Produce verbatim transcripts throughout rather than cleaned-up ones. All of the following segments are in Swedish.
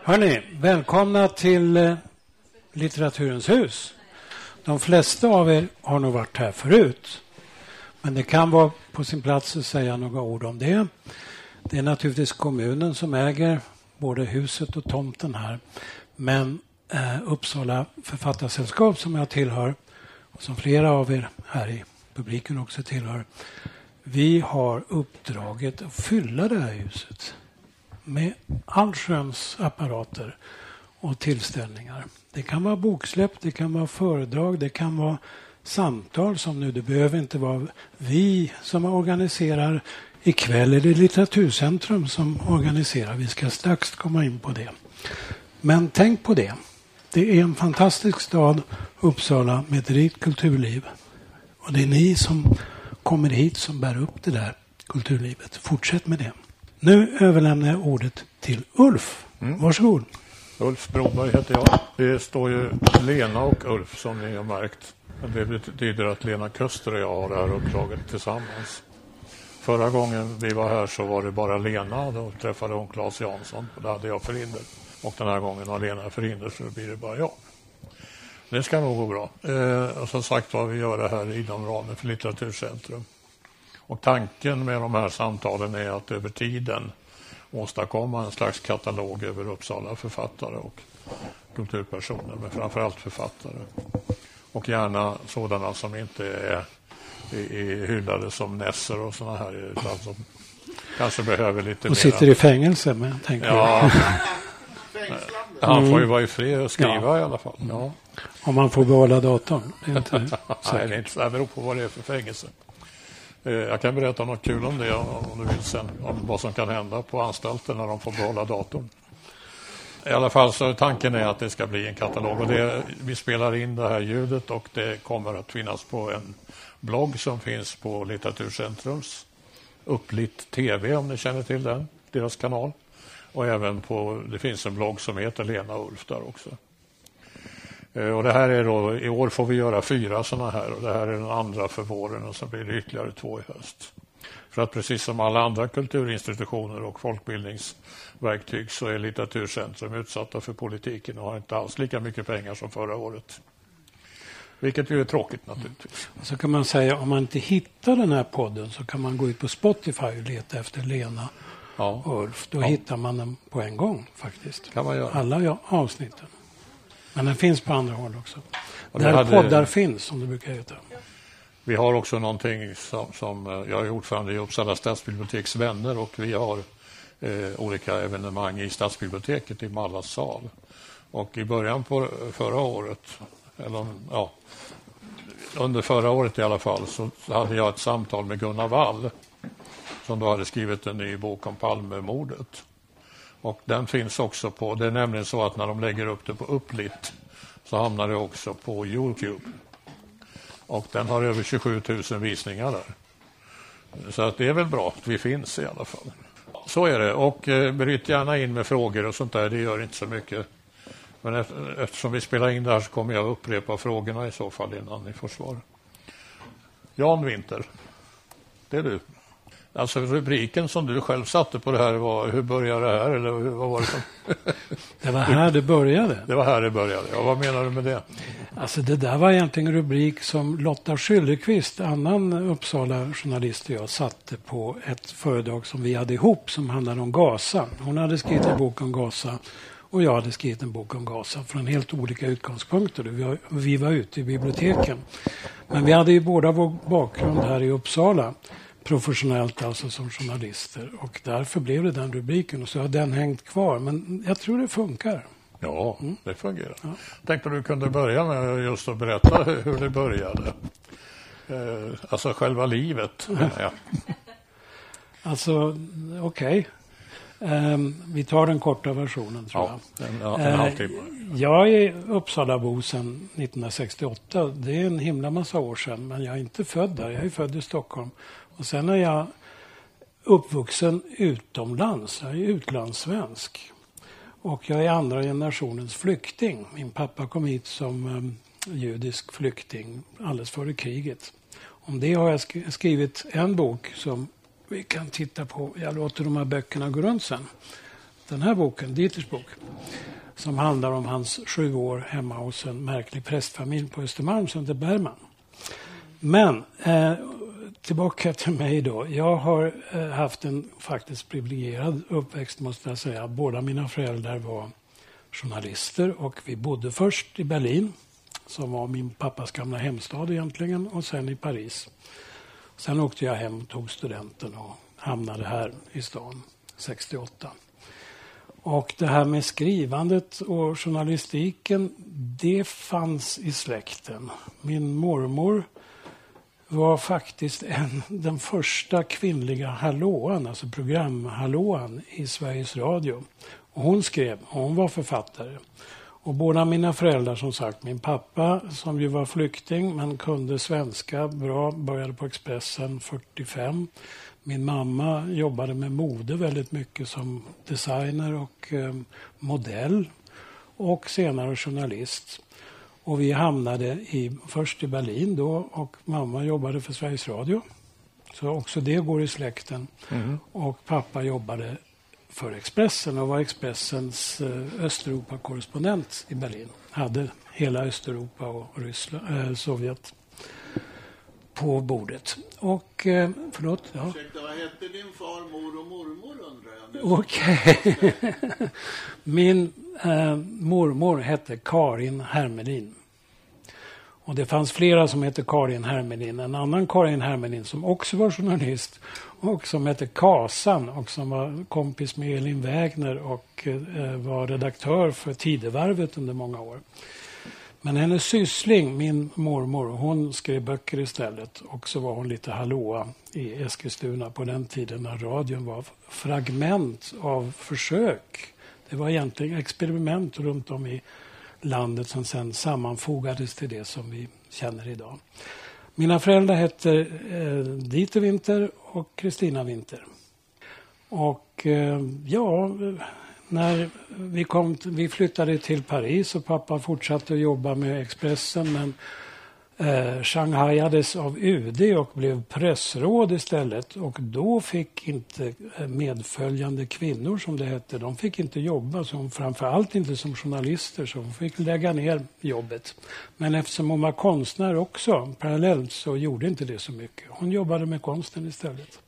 Hörrni, välkomna till eh, Litteraturens hus. De flesta av er har nog varit här förut. Men det kan vara på sin plats att säga några ord om det. Det är naturligtvis kommunen som äger både huset och tomten här. Men eh, Uppsala författarsällskap som jag tillhör och som flera av er här i publiken också tillhör. Vi har uppdraget att fylla det här huset med allsköns apparater och tillställningar. Det kan vara boksläpp, det kan vara föredrag, det kan vara samtal som nu. Det behöver inte vara vi som organiserar. Ikväll är det Litteraturcentrum som organiserar. Vi ska strax komma in på det. Men tänk på det. Det är en fantastisk stad, Uppsala, med ett rikt kulturliv. Och det är ni som kommer hit som bär upp det där kulturlivet. Fortsätt med det. Nu överlämnar jag ordet till Ulf. Mm. Varsågod. Ulf Broberg heter jag. Det står ju Lena och Ulf som ni har märkt. Det betyder att Lena Köster och jag har det här uppdraget tillsammans. Förra gången vi var här så var det bara Lena. Då träffade hon Claes Jansson och då hade jag förhinder. Och den här gången har Lena förhinder så blir det bara jag. Det ska nog gå bra. Eh, och som sagt vad vi gör det här inom ramen för Litteraturcentrum. Och tanken med de här samtalen är att över tiden åstadkomma en slags katalog över Uppsala författare och kulturpersoner, men framförallt författare. Och gärna sådana som inte är, är hyllade som Nesser och såna här, utan som kanske behöver lite mer. Och sitter i fängelse, men tänker ja. Han får ju vara i fred och skriva ja. i alla fall. Ja. Om man får behålla datorn. Det är inte Nej, det är inte, det beror på vad det är för fängelse. Jag kan berätta något kul om det om du vill sen, om vad som kan hända på anstalten när de får behålla datorn. I alla fall så tanken är att det ska bli en katalog och det, vi spelar in det här ljudet och det kommer att finnas på en blogg som finns på Litteraturcentrums Upplitt T V om ni känner till den, deras kanal. Och även på, det finns en blogg som heter Lena och Ulf där också. Och det här är då, i år får vi göra fyra sådana här och det här är den andra för våren och så blir det ytterligare två i höst. För att precis som alla andra kulturinstitutioner och folkbildningsverktyg så är Litteraturcentrum utsatta för politiken och har inte alls lika mycket pengar som förra året. Vilket ju är tråkigt naturligtvis. Och så kan man säga, om man inte hittar den här podden så kan man gå ut på Spotify och leta efter Lena ja. och Ulf. Då ja. hittar man den på en gång faktiskt. Kan man göra. Alla ja, avsnitten. Men den finns på andra håll också. Och där hade, poddar finns, som det brukar heta. Vi har också någonting som, som jag är ordförande i Uppsala stadsbiblioteks vänner och vi har eh, olika evenemang i stadsbiblioteket i Mallas sal. Och i början på förra året, eller ja, under förra året i alla fall, så hade jag ett samtal med Gunnar Wall som då hade skrivit en ny bok om Palmemordet. Och den finns också på, det är nämligen så att när de lägger upp det på Upplitt så hamnar det också på YouTube. Och den har över tjugosju tusen visningar där. Så att det är väl bra att vi finns i alla fall. Så är det. Och eh, bryt gärna in med frågor och sånt där, det gör inte så mycket. Men efter, eftersom vi spelar in det här så kommer jag upprepa frågorna i så fall innan ni får svar. Jan Winter, det är du. Alltså rubriken som du själv satte på det här var hur började det här eller vad var det som? Det var här det började. Det var här det började. Ja, vad menar du med det? Alltså det där var egentligen en rubrik som Lotta Schylleqvist, annan Uppsala journalist och jag, satte på ett föredrag som vi hade ihop som handlade om Gaza. Hon hade skrivit en bok om Gaza och jag hade skrivit en bok om Gaza från helt olika utgångspunkter. Vi var, vi var ute i biblioteken. Men vi hade ju båda vår bakgrund här i Uppsala. Professionellt alltså som journalister och därför blev det den rubriken och så har den hängt kvar men jag tror det funkar. Ja, mm. det fungerar. Ja. Tänkte du kunde börja med just att berätta hur det började. Eh, alltså själva livet menar jag. Alltså okej. Okay. Um, vi tar den korta versionen tror ja, jag. En, en, en uh, halvtimme. Jag är Uppsalabo sedan nittonhundrasextioåtta. Det är en himla massa år sedan men jag är inte född där. Jag är född i Stockholm. Och sen är jag uppvuxen utomlands. Jag är utlandssvensk. Och jag är andra generationens flykting. Min pappa kom hit som um, judisk flykting alldeles före kriget. Om det har jag sk- skrivit en bok som vi kan titta på. Jag låter de här böckerna gå runt sen. Den här boken, Dieters bok. som handlar om hans sju år hemma hos en märklig prästfamilj på Östermalm som heter Bergman. Men eh, tillbaka till mig då. Jag har eh, haft en faktiskt privilegierad uppväxt måste jag säga. Båda mina föräldrar var journalister och vi bodde först i Berlin som var min pappas gamla hemstad egentligen och sen i Paris. Sen åkte jag hem och tog studenten och hamnade här i stan sextioåtta. Och det här med skrivandet och journalistiken, det fanns i släkten. Min mormor var faktiskt en, den första kvinnliga hallåan, alltså programhallåan i Sveriges Radio. Och hon skrev, och hon var författare. Och båda mina föräldrar som sagt, min pappa som ju var flykting men kunde svenska bra, började på Expressen fyrtiofem. Min mamma jobbade med mode väldigt mycket som designer och eh, modell och senare journalist. Och vi hamnade i, först i Berlin då och mamma jobbade för Sveriges Radio. Så också det går i släkten. Mm. Och pappa jobbade för Expressen och var Expressens eh, Östeuropa-korrespondent i Berlin. Hade hela Östeuropa och Ryssland, eh, Sovjet på bordet. Och, eh, förlåt. Ja. Ursäkta, vad hette din far, mor och mormor undrar jag nu? Okej. Okay. Min eh, mormor hette Karin Hermelin. Och det fanns flera som hette Karin Hermelin. En annan Karin Hermelin som också var journalist och som hette Kasan och som var kompis med Elin Wägner och eh, var redaktör för Tidevarvet under många år. Men hennes syssling, min mormor, hon skrev böcker istället. Och så var hon lite hallåa i Eskilstuna på den tiden när radion var fragment av försök. Det var egentligen experiment runt om i landet som sen sammanfogades till det som vi känner idag. Mina föräldrar hette eh, Dieter Winter och Kristina Winter. Och eh, ja, när vi, kom, vi flyttade till Paris och pappa fortsatte att jobba med Expressen men eh, shanghaiades av U D och blev pressråd istället. Och då fick inte medföljande kvinnor som det hette, de fick inte jobba, som, framförallt inte som journalister, så hon fick lägga ner jobbet. Men eftersom hon var konstnär också parallellt så gjorde inte det så mycket. Hon jobbade med konsten istället.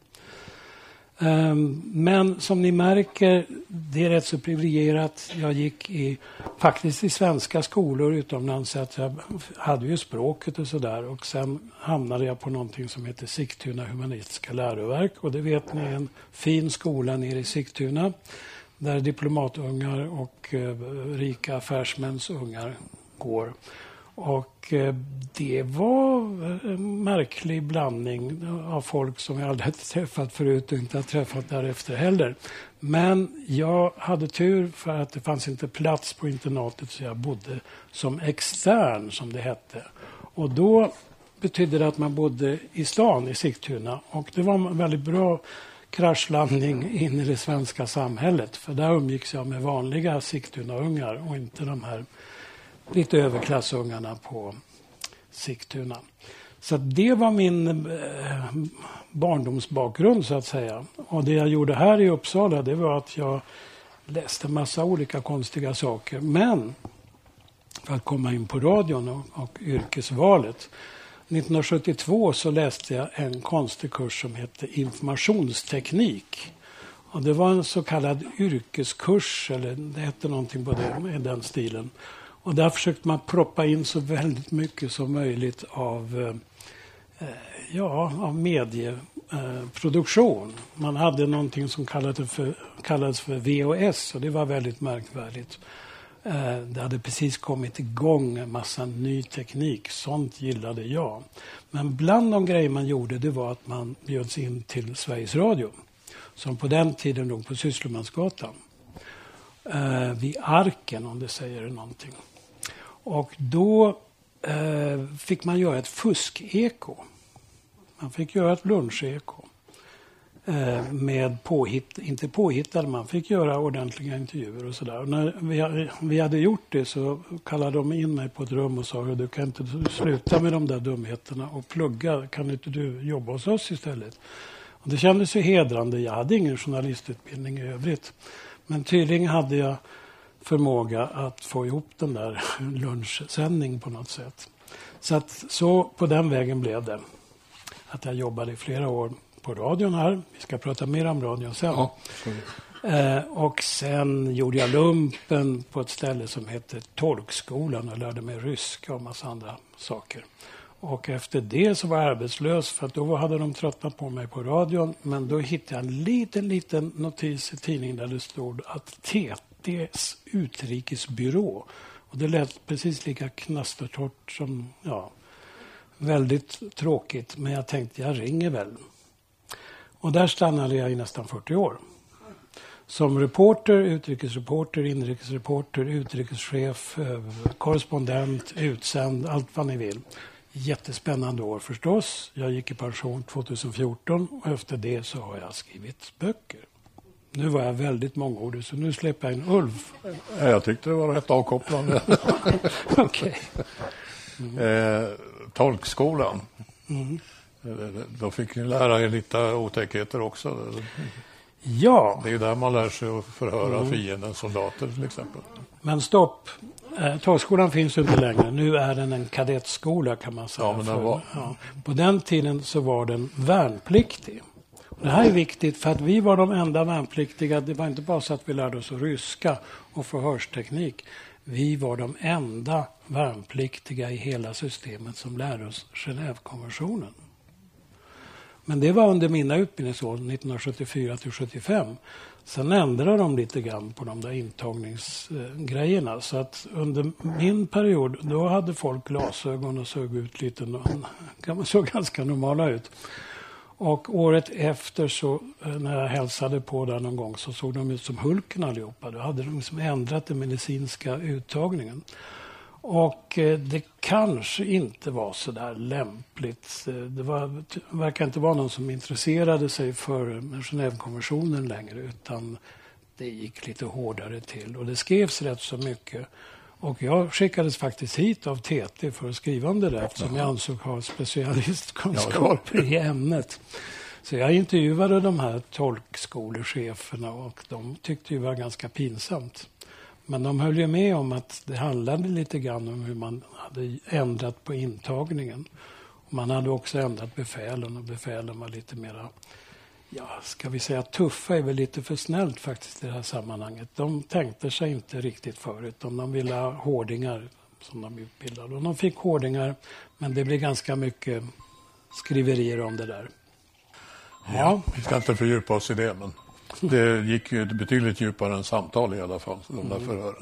Men som ni märker, det är rätt så privilegierat. Jag gick i, faktiskt i svenska skolor utomlands, så att jag hade ju språket och sådär. Och sen hamnade jag på någonting som heter Sigtuna humanistiska läroverk. Och det vet ni är en fin skola nere i Sigtuna. Där diplomatungar och eh, rika affärsmäns ungar går. Och eh, det var en märklig blandning av folk som jag aldrig hade träffat förut och inte har träffat därefter heller. Men jag hade tur för att det fanns inte plats på internatet, så jag bodde som extern som det hette. Och då betydde det att man bodde i stan i Sigtuna. Och det var en väldigt bra kraschlandning in i det svenska samhället. För där umgicks jag med vanliga Sigtuna-ungar och inte de här lite överklassungarna på Sigtuna. Så det var min eh, barndomsbakgrund så att säga. Och det jag gjorde här i Uppsala, det var att jag läste massa olika konstiga saker. Men för att komma in på radion och, och yrkesvalet. nittonhundrasjuttiotvå så läste jag en konstig kurs som hette informationsteknik. Och det var en så kallad yrkeskurs, eller det hette någonting på det, i den stilen. Och där försökte man proppa in så väldigt mycket som möjligt av, eh, ja, av medieproduktion. Eh, man hade någonting som kallades för, kallades för V H S och det var väldigt märkvärdigt. Eh, det hade precis kommit igång en massa ny teknik. Sånt gillade jag. Men bland de grejer man gjorde, det var att man bjöds in till Sveriges Radio. Som på den tiden låg på Sysslemansgatan. Eh, vid Arken, om det säger någonting. Och då eh, fick man göra ett fuskeko. Man fick göra ett luncheko. Eh, med påhitt, inte påhittade, man fick göra ordentliga intervjuer och sådär. Och när vi, vi hade gjort det så kallade de in mig på ett rum och sa: du kan inte sluta med de där dumheterna och plugga. Kan inte du jobba hos oss istället? Och det kändes ju hedrande. Jag hade ingen journalistutbildning i övrigt. Men tydligen hade jag förmåga att få ihop den där lunchsändning på något sätt. Så att så på den vägen blev det. Att jag jobbade i flera år på radion här. Vi ska prata mer om radion sen. Ja, eh, och sen gjorde jag lumpen på ett ställe som heter Tolkskolan och lärde mig ryska och massa andra saker. Och efter det så var jag arbetslös för att då hade de tröttnat på mig på radion. Men då hittade jag en liten, liten notis i tidningen där det stod att T T:s utrikesbyrå. Och det lät precis lika knastertorrt som, ja, väldigt tråkigt. Men jag tänkte, jag ringer väl. Och där stannade jag i nästan fyrtio år. Som reporter, utrikesreporter, inrikesreporter, utrikeschef, korrespondent, utsänd, allt vad ni vill. Jättespännande år förstås. Jag gick i pension tjugohundrafjorton och efter det så har jag skrivit böcker. Nu var jag väldigt mångordig så nu släpper jag in Ulf. Jag tyckte det var rätt avkopplande. Okej. Mm. Eh, tolkskolan. Mm. Då fick ni lära er lite otäckheter också. Ja. Det är ju där man lär sig att förhöra mm. fiendens soldater till exempel. Men stopp. Eh, Tolkskolan finns ju inte längre. Nu är den en kadettskola kan man säga. Ja, men den var... ja. På den tiden så var den värnpliktig. Det här är viktigt för att vi var de enda värnpliktiga. Det var inte bara så att vi lärde oss ryska och förhörsteknik. Vi var de enda värnpliktiga i hela systemet som lärde oss Genèvekonventionen. Men det var under mina utbildningsår nittonhundrasjuttiofyra till sjuttiofem. Sen ändrade de lite grann på de där intagningsgrejerna. Så att under min period då hade folk glasögon och såg ut lite, såg ganska normala ut. Och året efter så när jag hälsade på där någon gång så såg de ut som Hulken allihopa. Då hade de liksom ändrat den medicinska uttagningen. Och eh, det kanske inte var så där lämpligt. Det var, verkar inte vara någon som intresserade sig för Genèvekonventionen längre utan det gick lite hårdare till. Och det skrevs rätt så mycket. Och jag skickades faktiskt hit av T T för att skriva om det där eftersom jag ansåg ha specialistkunskaper i ämnet. Så jag intervjuade de här tolkskolecheferna och de tyckte ju var ganska pinsamt. Men de höll ju med om att det handlade lite grann om hur man hade ändrat på intagningen. Och man hade också ändrat befälen och befälen var lite mera, ja, ska vi säga tuffa är väl lite för snällt faktiskt i det här sammanhanget. De tänkte sig inte riktigt för utan de ville ha hårdingar som de utbildade. Och de fick hårdingar men det blev ganska mycket skriverier om det där. Ja, ja vi ska inte fördjupa oss i det men det gick ju betydligt djupare än samtal i alla fall, de där mm. förhören.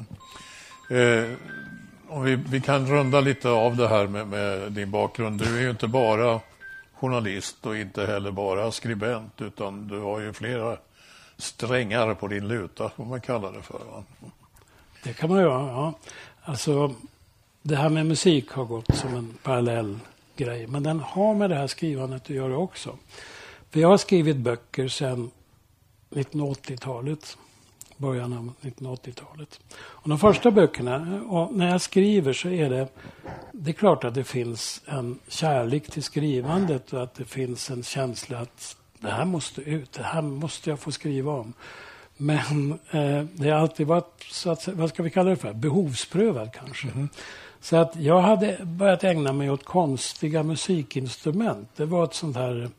Eh, om vi, vi kan runda lite av det här med, med din bakgrund. Du är ju inte bara journalist och inte heller bara skribent utan du har ju flera strängar på din luta, vad man kallar det för. Va? Det kan man göra, ja. Alltså, det här med musik har gått som en parallell grej. Men den har med det här skrivandet att göra också. För jag har skrivit böcker sedan nittonhundraåttiotalet, början av nittonhundraåttiotalet. Och de första böckerna, och när jag skriver så är det, det är klart att det finns en kärlek till skrivandet och att det finns en känsla att det här måste ut, det här måste jag få skriva om. Men eh, det har alltid varit, så att, vad ska vi kalla det för, behovsprövad kanske. Mm. Så att jag hade börjat ägna mig åt konstiga musikinstrument. Det var ett sånt här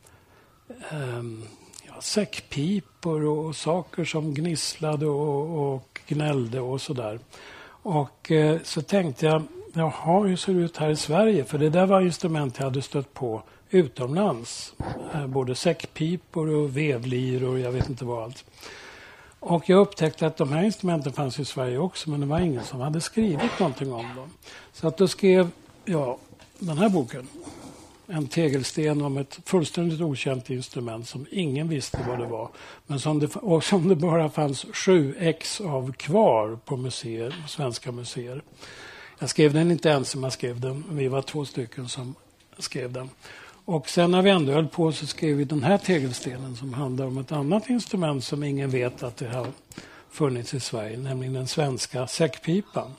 eh, säckpipor och saker som gnisslade och, och gnällde och sådär. Och eh, så tänkte jag, jaha, hur ser det ut här i Sverige? För det där var instrument jag hade stött på utomlands. Eh, både säckpipor och vevliror och jag vet inte vad allt. Och jag upptäckte att de här instrumenten fanns i Sverige också men det var ingen som hade skrivit någonting om dem. Så att då skrev jag den här boken. En tegelsten om ett fullständigt okänt instrument som ingen visste vad det var. Men som det, och som det bara fanns sju ex av kvar på museer, svenska museer. Jag skrev den inte ensam, jag skrev den. Vi var två stycken som skrev den. Och sen när vi ändå höll på så skrev vi den här tegelstenen som handlar om ett annat instrument som ingen vet att det har funnits i Sverige. Nämligen den svenska säckpipan.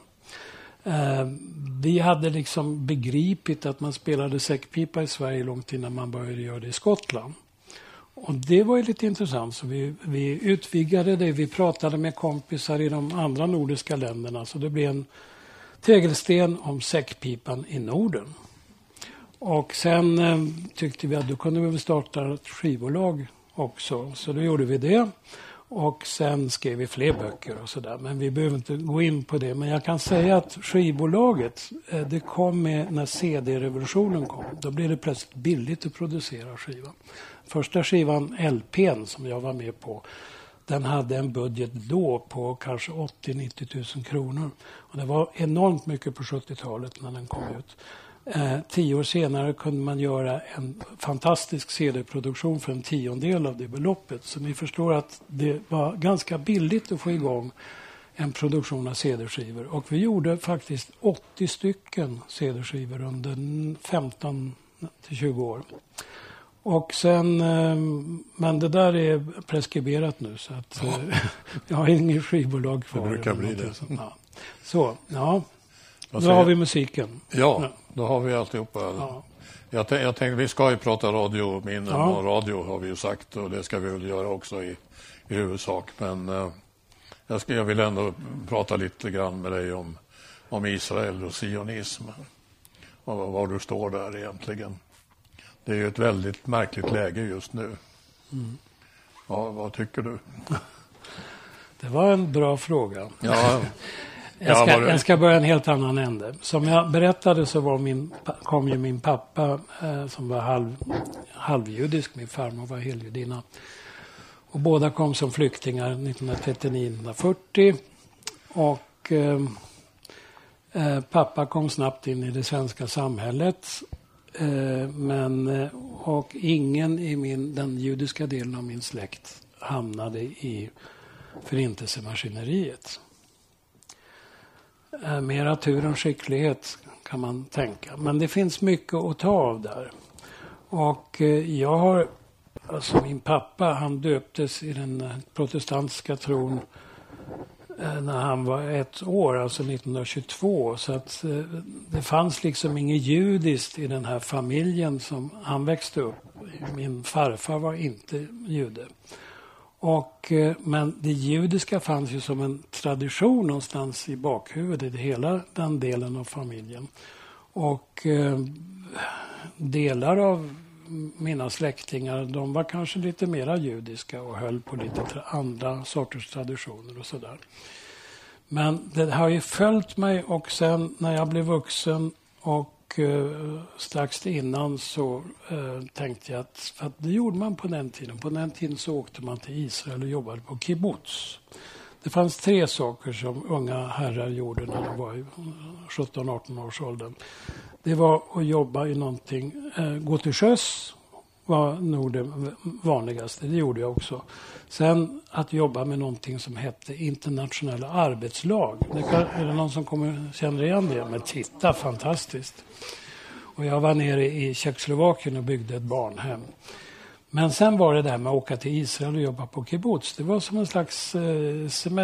Eh, vi hade liksom begripit att man spelade säckpipa i Sverige långt innan man började göra det i Skottland. Och det var ju lite intressant. Så vi, vi utvidgade det. Vi pratade med kompisar i de andra nordiska länderna. Så det blev en tegelsten om säckpipan i Norden. Och sen eh, tyckte vi att då kunde vi starta ett skivbolag också. Så då gjorde vi det. Och sen skrev vi fler böcker och sådär. Men vi behöver inte gå in på det. Men jag kan säga att skivbolaget, eh, det kom med när C D-revolutionen kom. Då blev det plötsligt billigt att producera skivan. Första skivan, L P:n, som jag var med på, den hade en budget då på kanske åttio till nittio tusen kronor. Och det var enormt mycket på sjuttiotalet när den kom ut. Eh, tio år senare kunde man göra en fantastisk C D-produktion för en tiondel av det beloppet. Så ni förstår att det var ganska billigt att få igång en produktion av C D-skivor. Och vi gjorde faktiskt åttio stycken C D-skivor under femton till tjugo år. Och sen, men det där är preskriberat nu så att ja. Jag har ingen skivbolag kvar. Det brukar bli det. Ja. Så, ja. Då har vi musiken. Ja, då har vi alltihopa. Ja. Jag, t- jag tänkte, vi ska ju prata radiominnen ja. och radio har vi ju sagt och det ska vi väl göra också i, i huvudsak. Men uh, jag, ska, jag vill ändå prata lite grann med dig om, om Israel och sionism och var du står där egentligen. Det är ju ett väldigt märkligt läge just nu. Mm. Ja, vad tycker du? Det var en bra fråga. Ja. jag, ska, ja, jag ska börja en helt annan ände. Som jag berättade så var min, kom ju min pappa eh, som var halv, halvjudisk. Min farmor var heljudinna. Och båda kom som flyktingar nittonhundratrettionio till nittonhundrafyrtio. Och eh, eh, pappa kom snabbt in i det svenska samhället. Men, och ingen i min, den judiska delen av min släkt hamnade i förintelsemaskineriet. Mera tur än skicklighet kan man tänka. Men det finns mycket att ta av där. Och jag har, alltså min pappa, han döptes i den protestantiska tron när han var ett år, alltså nittonhundratjugotvå. Så att eh, det fanns liksom inget judiskt i den här familjen som han växte upp. Min farfar var inte jude. Och, eh, men det judiska fanns ju som en tradition någonstans i bakhuvudet i hela den delen av familjen. Och eh, delar av mina släktingar, de var kanske lite mera judiska och höll på lite tra- andra sorters traditioner och sådär. Men det har ju följt mig och sen när jag blev vuxen och eh, strax innan så eh, tänkte jag att, för att det gjorde man på den tiden. På den tiden så åkte man till Israel och jobbade på kibbutz. Det fanns tre saker som unga herrar gjorde när de var i sjutton arton års åldern. Det var att jobba i någonting, eh, gå till sjöss var nog det vanligaste, det gjorde jag också. Sen att jobba med någonting som hette internationella arbetslag. Det kan, är det någon som kommer, känner igen det? Men titta, fantastiskt. Och jag var nere i Tjeckoslovakien och byggde ett barnhem. Men sen var det där med att åka till Israel och jobba på kibbutz. Det var som en slags eh,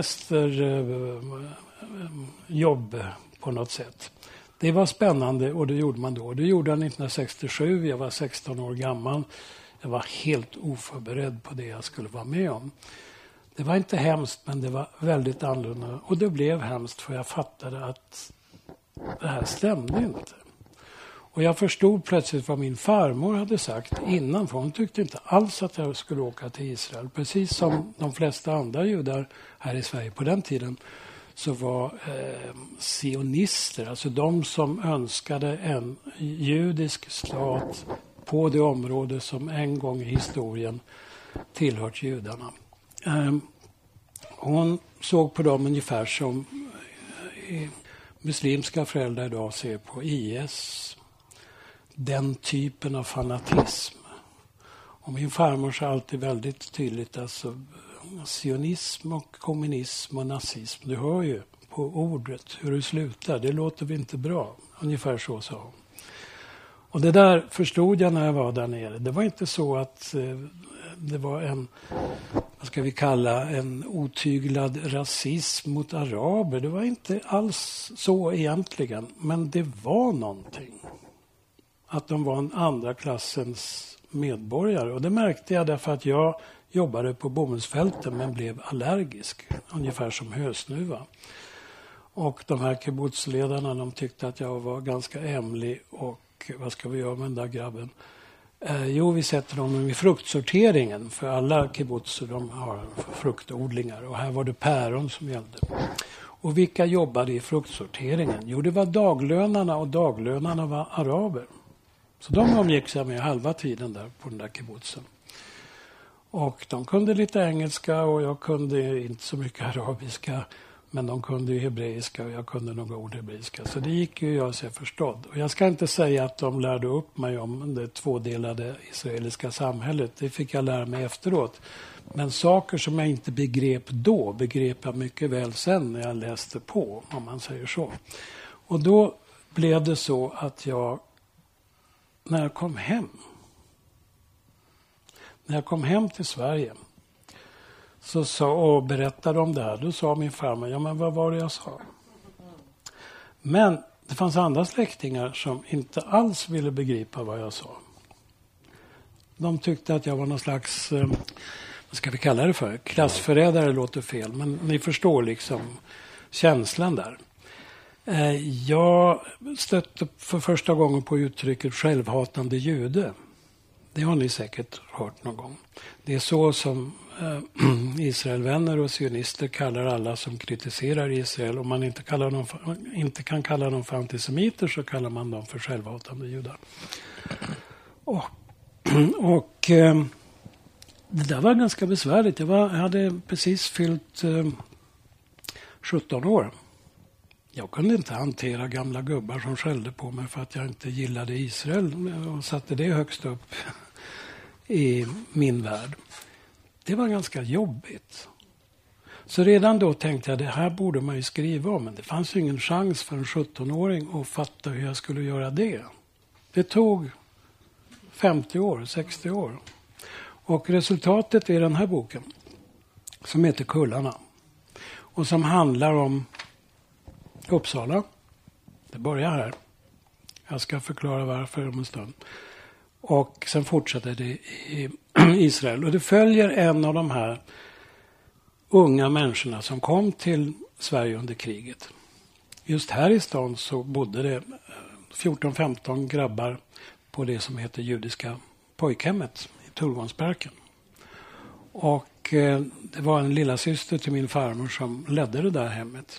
semesterjobb eh, på något sätt. Det var spännande och det gjorde man då. Det gjorde jag nittonhundrasextiosju. Jag var sexton år gammal. Jag var helt oförberedd på det jag skulle vara med om. Det var inte hemskt, men det var väldigt annorlunda. Och det blev hemskt för jag fattade att det här stämde inte. Och jag förstod plötsligt vad min farmor hade sagt innan. För hon tyckte inte alls att jag skulle åka till Israel. Precis som de flesta andra judar här i Sverige på den tiden. Så var eh, sionister, alltså de som önskade en judisk stat på det område som en gång i historien tillhört judarna. Eh, hon såg på dem ungefär som eh, muslimska föräldrar idag ser på I S. Den typen av fanatism. Och min farmor sa alltid väldigt tydligt alltså sionism och kommunism och nazism. Du hör ju på ordet hur det slutar. Det låter vi inte bra. Ungefär så sa hon. Och det där förstod jag när jag var där nere. Det var inte så att eh, det var en, vad ska vi kalla, en otyglad rasism mot araber. Det var inte alls så egentligen. Men det var någonting. Att de var en andra klassens medborgare. Och det märkte jag därför att jag jobbade på bomullsfälten men blev allergisk. Ungefär som hösnuva. Och de här kibbutzledarna, de tyckte att jag var ganska ämlig. Och vad ska vi göra med den där grabben? Eh, jo, vi sätter dem i fruktsorteringen. För alla kibbutzer, de har fruktodlingar. Och här var det päron som gällde. Och vilka jobbade i fruktsorteringen? Jo, det var daglönarna, och daglönarna var araber. Så de umgick sig med halva tiden där på den där kibbutzen. Och de kunde lite engelska och jag kunde inte så mycket arabiska. Men de kunde ju hebreiska och jag kunde några ord hebreiska. Så det gick ju jag sig förstådd. Och jag ska inte säga att de lärde upp mig om det tvådelade israeliska samhället. Det fick jag lära mig efteråt. Men saker som jag inte begrep då begrep jag mycket väl sen när jag läste på, om man säger så. Och då blev det så att jag, när jag kom hem, när jag kom hem till Sverige så sa, och berättade om det här, då sa min farmor, ja men vad var det jag sa? Men det fanns andra släktingar som inte alls ville begripa vad jag sa. De tyckte att jag var någon slags, eh, vad ska vi kalla det för? Klassförrädare låter fel, men ni förstår liksom känslan där. Eh, jag stötte för första gången på uttrycket självhatande jude. Det har ni säkert hört någon gång. Det är så som eh, Israelvänner och sionister kallar alla som kritiserar Israel. Om man inte, kallar dem för, inte kan kalla dem för antisemiter så kallar man dem för självhatande judar. Och, och eh, det där var ganska besvärligt. Jag, var, jag hade precis fyllt eh, sjutton år. Jag kunde inte hantera gamla gubbar som skällde på mig för att jag inte gillade Israel och satte det högst upp i min värld. Det var ganska jobbigt. Så redan då tänkte jag, det här borde man ju skriva om. Men det fanns ju ingen chans för en sjuttonåring att fatta hur jag skulle göra det. Det tog femtio år, sextio år. Och resultatet är den här boken som heter Kullarna. Och som handlar om Uppsala. Det börjar här. Jag ska förklara varför om en stund. Och sen fortsätter det i Israel. Och det följer en av de här unga människorna som kom till Sverige under kriget. Just här i stan så bodde det fjorton femton grabbar på det som heter judiska pojkhemmet i Tullgångsparken. Och eh, det var en lilla syster till min farmor som ledde det där hemmet.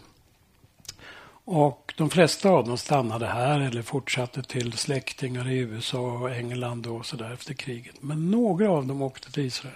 Och de flesta av dem stannade här eller fortsatte till släktingar i U S A och England och så där efter kriget. Men några av dem åkte till Israel.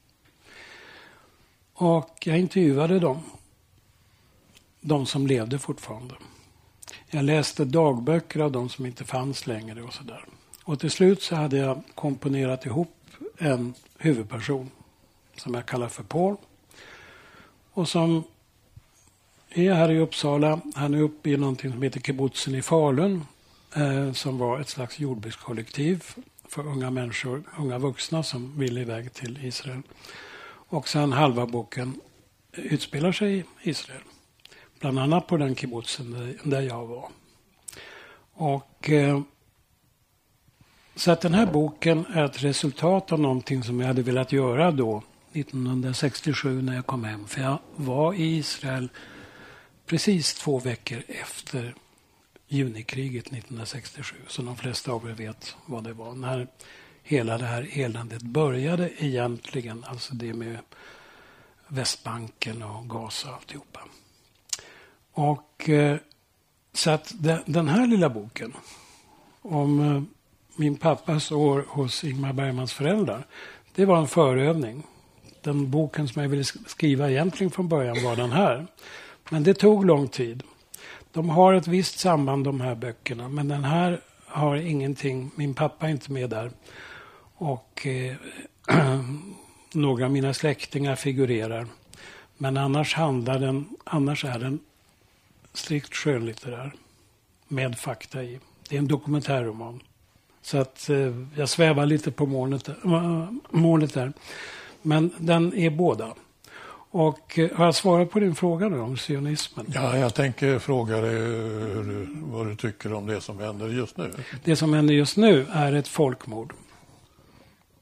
Och jag intervjuade dem. De som levde fortfarande. Jag läste dagböcker av de som inte fanns längre och så där. Och till slut så hade jag komponerat ihop en huvudperson som jag kallar för Paul. Och som är här i Uppsala. Han är uppe i någonting som heter Kibbutzen i Falun. Eh, som var ett slags jordbrukskollektiv för unga människor, unga vuxna som ville iväg till Israel. Och sen halva boken utspelar sig i Israel. Bland annat på den kibbutzen där jag var. Och eh, så att den här boken är ett resultat av någonting som jag hade velat göra då nittonhundrasextiosju när jag kom hem. För jag var i Israel precis två veckor efter junikriget nittonhundrasextiosju. Så de flesta av er vet vad det var. När hela det här eländet började egentligen. Alltså det med Västbanken och Gaza och alltihopa. Och eh, så att de, den här lilla boken om eh, min pappas år hos Ingmar Bergmans föräldrar. Det var en förövning. Den boken som jag ville skriva egentligen från början var den här. Men det tog lång tid. De har ett visst samband de här böckerna. Men den här har ingenting. Min pappa är inte med där. Och eh, några av mina släktingar figurerar. Men annars handlar den, annars är den strikt skönlitterär. Med fakta i. Det är en dokumentärroman. Så att eh, jag svävar lite på målet, äh, målet där. Men den är båda. Och eh, har jag svarat på din fråga då, om sionismen? Ja, jag tänker fråga dig hur, vad du tycker om det som händer just nu. Det som händer just nu är ett folkmord.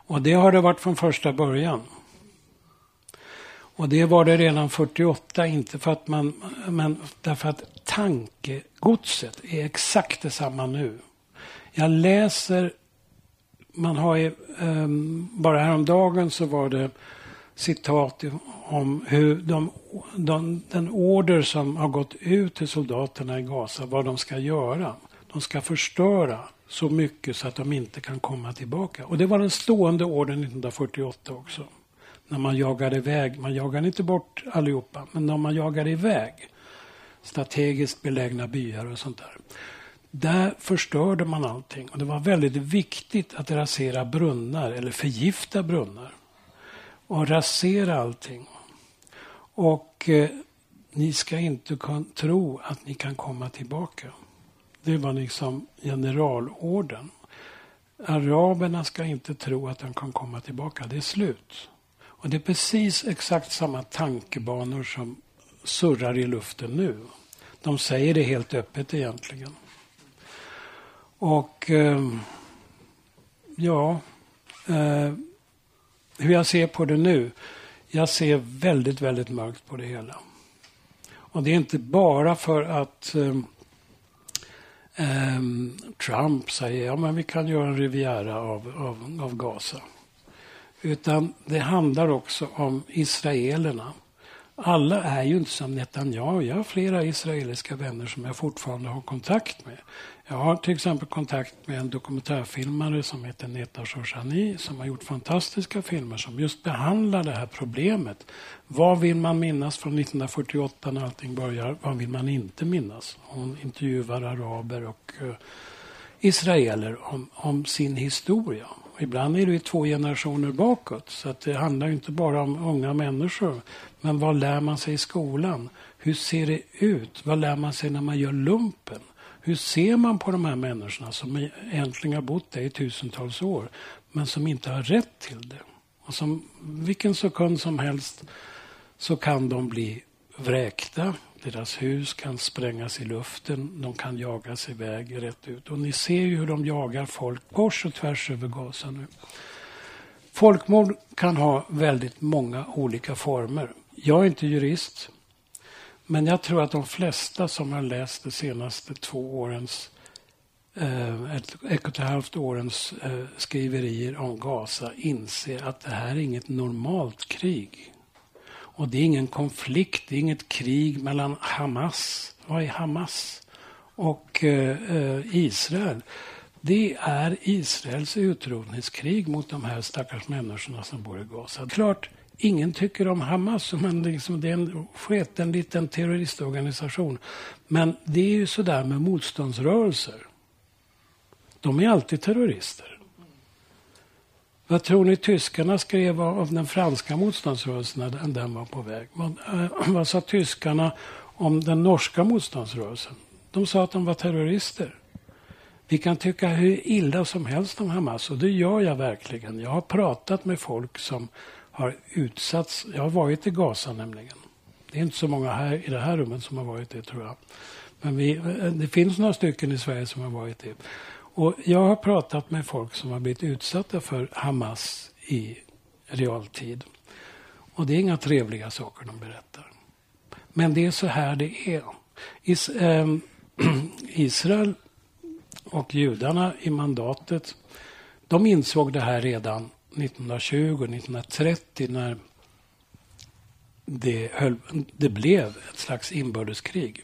Och det har det varit från första början. Och det var det redan fyrtioåtta, inte för att man, men därför att tankegodset är exakt detsamma nu. Jag läser, man har ju, um, bara häromdagen så var det citat om hur de, de, den order som har gått ut till soldaterna i Gaza, vad de ska göra. De ska förstöra så mycket så att de inte kan komma tillbaka. Och det var den stående ordern nittonhundrafyrtioåtta också. När man jagade iväg, man jagade inte bort allihopa, men när man jagade iväg strategiskt belägna byar och sånt där. Där förstörde man allting. Och det var väldigt viktigt att rasera brunnar eller förgifta brunnar. Och rasera allting. Och eh, ni ska inte kun- tro att ni kan komma tillbaka. Det var liksom generalorden. Araberna ska inte tro att de kan komma tillbaka. Det är slut. Och det är precis exakt samma tankebanor som surrar i luften nu. De säger det helt öppet egentligen. Och eh, ja, eh, hur jag ser på det nu. Jag ser väldigt, väldigt mörkt på det hela. Och det är inte bara för att eh, eh, Trump säger ja men vi kan göra en riviera av, av, av Gaza. Utan det handlar också om israelerna. Alla är ju inte som Netanyahu. Jag har flera israeliska vänner som jag fortfarande har kontakt med. Jag har till exempel kontakt med en dokumentärfilmare som heter Neta Shoshani som har gjort fantastiska filmer som just behandlar det här problemet. Vad vill man minnas från nittonhundrafyrtioåtta när allting börjar? Vad vill man inte minnas? Hon intervjuar araber och uh, israeler om, om sin historia. Ibland är det ju två generationer bakåt. Så att det handlar ju inte bara om unga människor. Men vad lär man sig i skolan? Hur ser det ut? Vad lär man sig när man gör lumpen? Hur ser man på de här människorna som egentligen har bott där i tusentals år. Men som inte har rätt till det. Och som vilken sekund som helst så kan de bli vräkta. Deras hus kan sprängas i luften. De kan jagas iväg rätt ut. Och ni ser ju hur de jagar folk kors och tvärs över Gaza nu. Folkmord kan ha väldigt många olika former. Jag är inte jurist. Men jag tror att de flesta som har läst de senaste två årens, eh, ett, ett och ett halvt årens eh, skriverier om Gaza inser att det här är inget normalt krig. Och det är ingen konflikt, det är inget krig mellan Hamas, vad är Hamas, och eh, Israel. Det är Israels utrotningskrig mot de här stackars människorna som bor i Gaza. Klart, ingen tycker om Hamas, men liksom det är en sketen en liten terroristorganisation. Men det är ju sådär med motståndsrörelser. De är alltid terrorister. Vad tror ni tyskarna skrev av den franska motståndsrörelsen när den var på väg? Vad, äh, vad sa tyskarna om den norska motståndsrörelsen? De sa att de var terrorister. Vi kan tycka hur illa som helst om Hamas, och det gör jag verkligen. Jag har pratat med folk som har utsatts. Jag har varit i Gaza nämligen. Det är inte så många här i det här rummet som har varit det, tror jag. Men vi, det finns några stycken i Sverige som har varit det. Och jag har pratat med folk som har blivit utsatta för Hamas i realtid. Och det är inga trevliga saker de berättar. Men det är så här det är. Is, eh, Israel och judarna i mandatet, de insåg det här redan nittonhundratjugo nittonhundratrettio när det, höll, det blev ett slags inbördeskrig.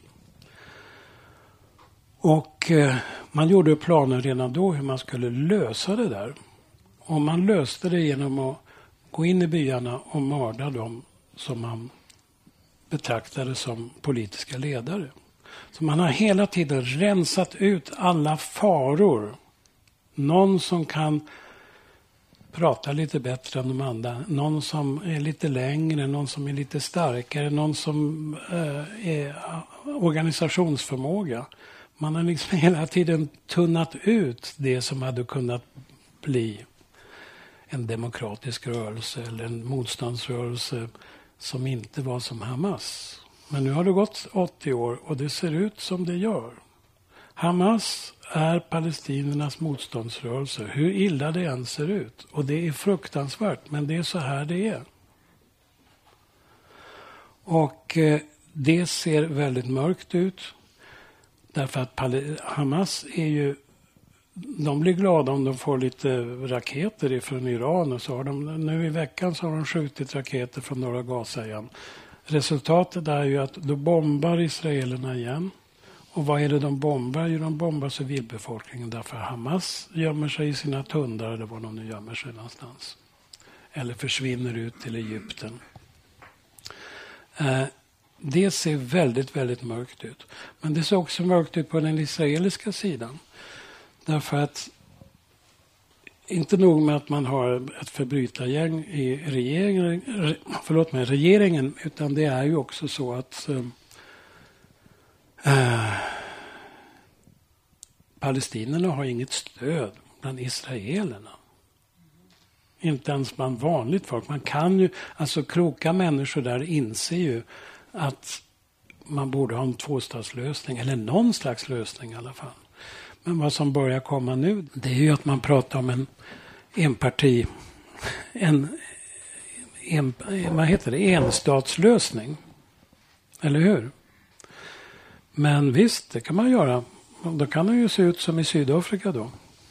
Och eh, man gjorde planer redan då hur man skulle lösa det där. Och man löste det genom att gå in i byarna och mörda dem som man betraktade som politiska ledare. Så man har hela tiden rensat ut alla faror. Någon som kan prata lite bättre än de andra. Någon som är lite längre, någon som är lite starkare, någon som eh, är organisationsförmåga. Man har liksom hela tiden tunnat ut det som hade kunnat bli en demokratisk rörelse eller en motståndsrörelse som inte var som Hamas. Men nu har det gått åttio år och det ser ut som det gör. Hamas är palestinernas motståndsrörelse, hur illa det än ser ut. Och det är fruktansvärt, men det är så här det är. Och eh, det ser väldigt mörkt ut. Därför att Pal- Hamas är ju... De blir glada om de får lite raketer ifrån Iran. Och så har de, nu i veckan så har de skjutit raketer från norra Gaza igen. Resultatet är ju att då bombar israelerna igen. Och vad är det de bombar? Jo, de bombar civilbefolkningen därför Hamas gömmer sig i sina tunnlar eller var de nu gömmer sig någonstans. Eller försvinner ut till Egypten. Eh, det ser väldigt, väldigt mörkt ut. Men det ser också mörkt ut på den israeliska sidan. Därför att inte nog med att man har ett förbrytargäng i regeringen, förlåt mig, regeringen, utan det är ju också så att äh, palestinerna har inget stöd bland israelerna. Inte ens bland vanligt folk. Man kan ju, alltså kloka människor där inser ju att man borde ha en tvåstatslösning eller någon slags lösning i alla fall. Men vad som börjar komma nu, det är ju att man pratar om en enparti, en, en vad heter det, enstatslösning. Eller hur? Men visst, det kan man göra. Då kan det ju se ut som i Sydafrika då.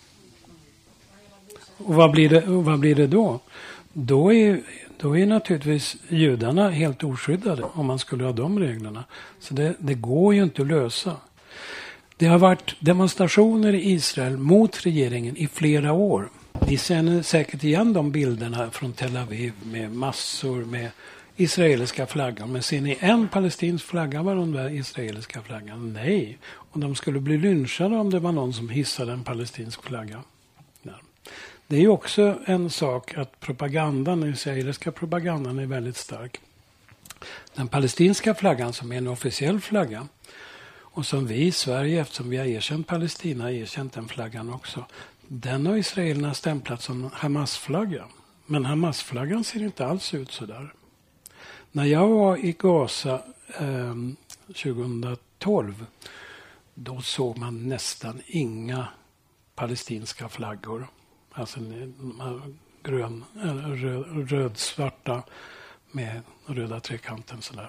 Och vad blir det, och vad blir det då? Då är, då är naturligtvis judarna helt oskyddade om man skulle ha de reglerna. Så det, det går ju inte att lösa. Det har varit demonstrationer i Israel mot regeringen i flera år. Ni känner säkert igen de bilderna från Tel Aviv med massor med israeliska flaggan. Men ser ni en palestinsk flagga var de där israeliska flaggan? Nej. Och de skulle bli lynchade om det var någon som hissade en palestinsk flagga. Det är ju också en sak att propagandan, den israeliska propagandan är väldigt stark. Den palestinska flaggan som är en officiell flagga och som vi i Sverige, eftersom vi har erkänt Palestina, har erkänt den flaggan också. Den har israelerna stämplat som Hamas-flagga. Men Hamas-flaggan ser inte alls ut så där. När jag var i Gaza eh, tjugohundratolv, då såg man nästan inga palestinska flaggor. Alltså grön, röd, röd-svarta med röda trekanten sådär.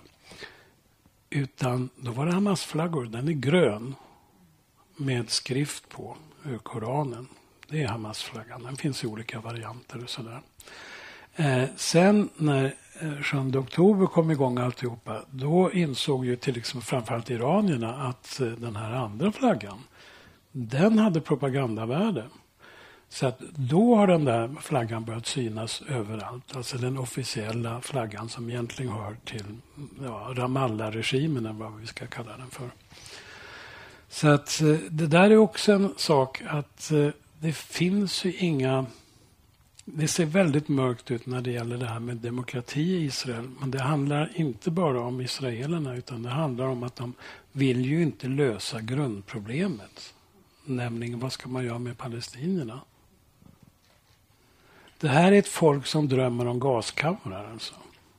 Utan då var det Hamas-flaggor. Den är grön med skrift på ur Koranen. Det är Hamas-flaggan. Den finns i olika varianter och sådär. Eh, sen när eh, sjunde oktober kom igång alltihopa, då insåg ju till exempel framförallt iranierna att eh, den här andra flaggan, den hade propagandavärde. Så att då har den där flaggan börjat synas överallt. Alltså den officiella flaggan som egentligen hör till ja, Ramallah-regimen, eller vad vi ska kalla den för. Så att det där är också en sak att det finns ju inga... Det ser väldigt mörkt ut när det gäller det här med demokrati i Israel. Men det handlar inte bara om israelerna, utan det handlar om att de vill ju inte lösa grundproblemet. Nämligen, vad ska man göra med palestinierna? Det här är ett folk som drömmer om gaskamrar. Alltså.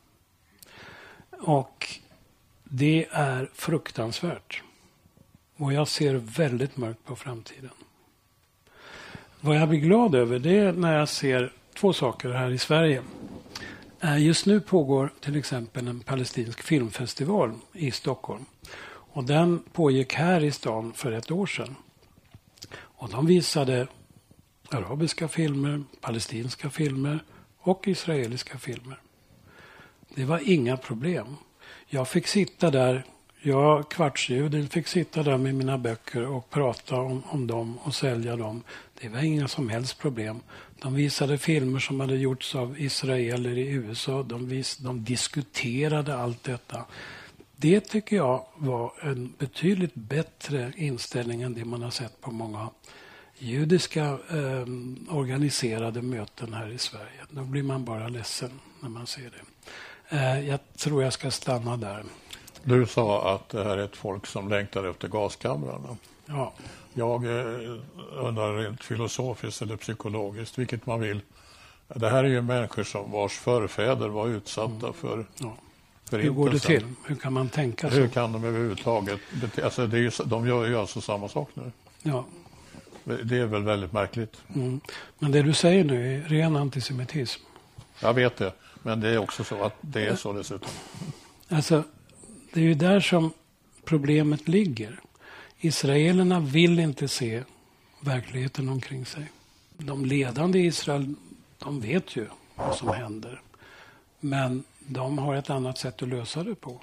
Och det är fruktansvärt. Och jag ser väldigt mörkt på framtiden. Vad jag blir glad över, det är när jag ser två saker här i Sverige. Just nu pågår till exempel en palestinsk filmfestival i Stockholm. Och den pågick här i stan för ett år sedan. Och de visade arabiska filmer, palestinska filmer och israeliska filmer. Det var inga problem. Jag fick sitta där, jag kvartsjuden fick sitta där med mina böcker och prata om, om dem och sälja dem. Det var inga som helst problem. De visade filmer som hade gjorts av israeler i U S A. De, vis, de diskuterade allt detta. Det tycker jag var en betydligt bättre inställning än det man har sett på många judiska eh, organiserade möten här i Sverige. Då blir man bara ledsen när man ser det. Eh, jag tror jag ska stanna där. Du sa att det här är ett folk som längtar efter gaskamrarna. Ja. Jag eh, undrar rent filosofiskt eller psykologiskt, vilket man vill. Det här är ju människor som vars förfäder var utsatta mm. för ja. Hur går det till? Hur kan man tänka så? Hur kan de överhuvudtaget bete- alltså det är ju, de gör ju alltså samma sak nu. Ja. Det är väl väldigt märkligt. Mm. Men det du säger nu är ren antisemitism. Jag vet det, men det är också så att det är så dessutom. Alltså, det är ju där som problemet ligger. Israelerna vill inte se verkligheten omkring sig. De ledande i Israel, de vet ju vad som händer. Men de har ett annat sätt att lösa det på.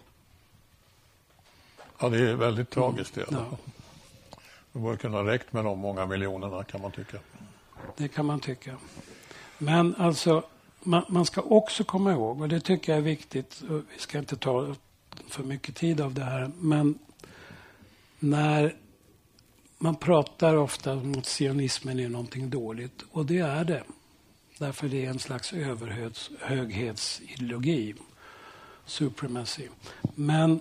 Ja, det är väldigt tragiskt. Mm. Ja. Det borde kunna räckt med de många miljonerna, kan man tycka. Det kan man tycka. Men alltså, man, man ska också komma ihåg, och det tycker jag är viktigt, och vi ska inte ta för mycket tid av det här, men när man pratar ofta om att sionismen är någonting dåligt, och det är det. Därför det är en slags överhöghetsideologi, supremacy. Men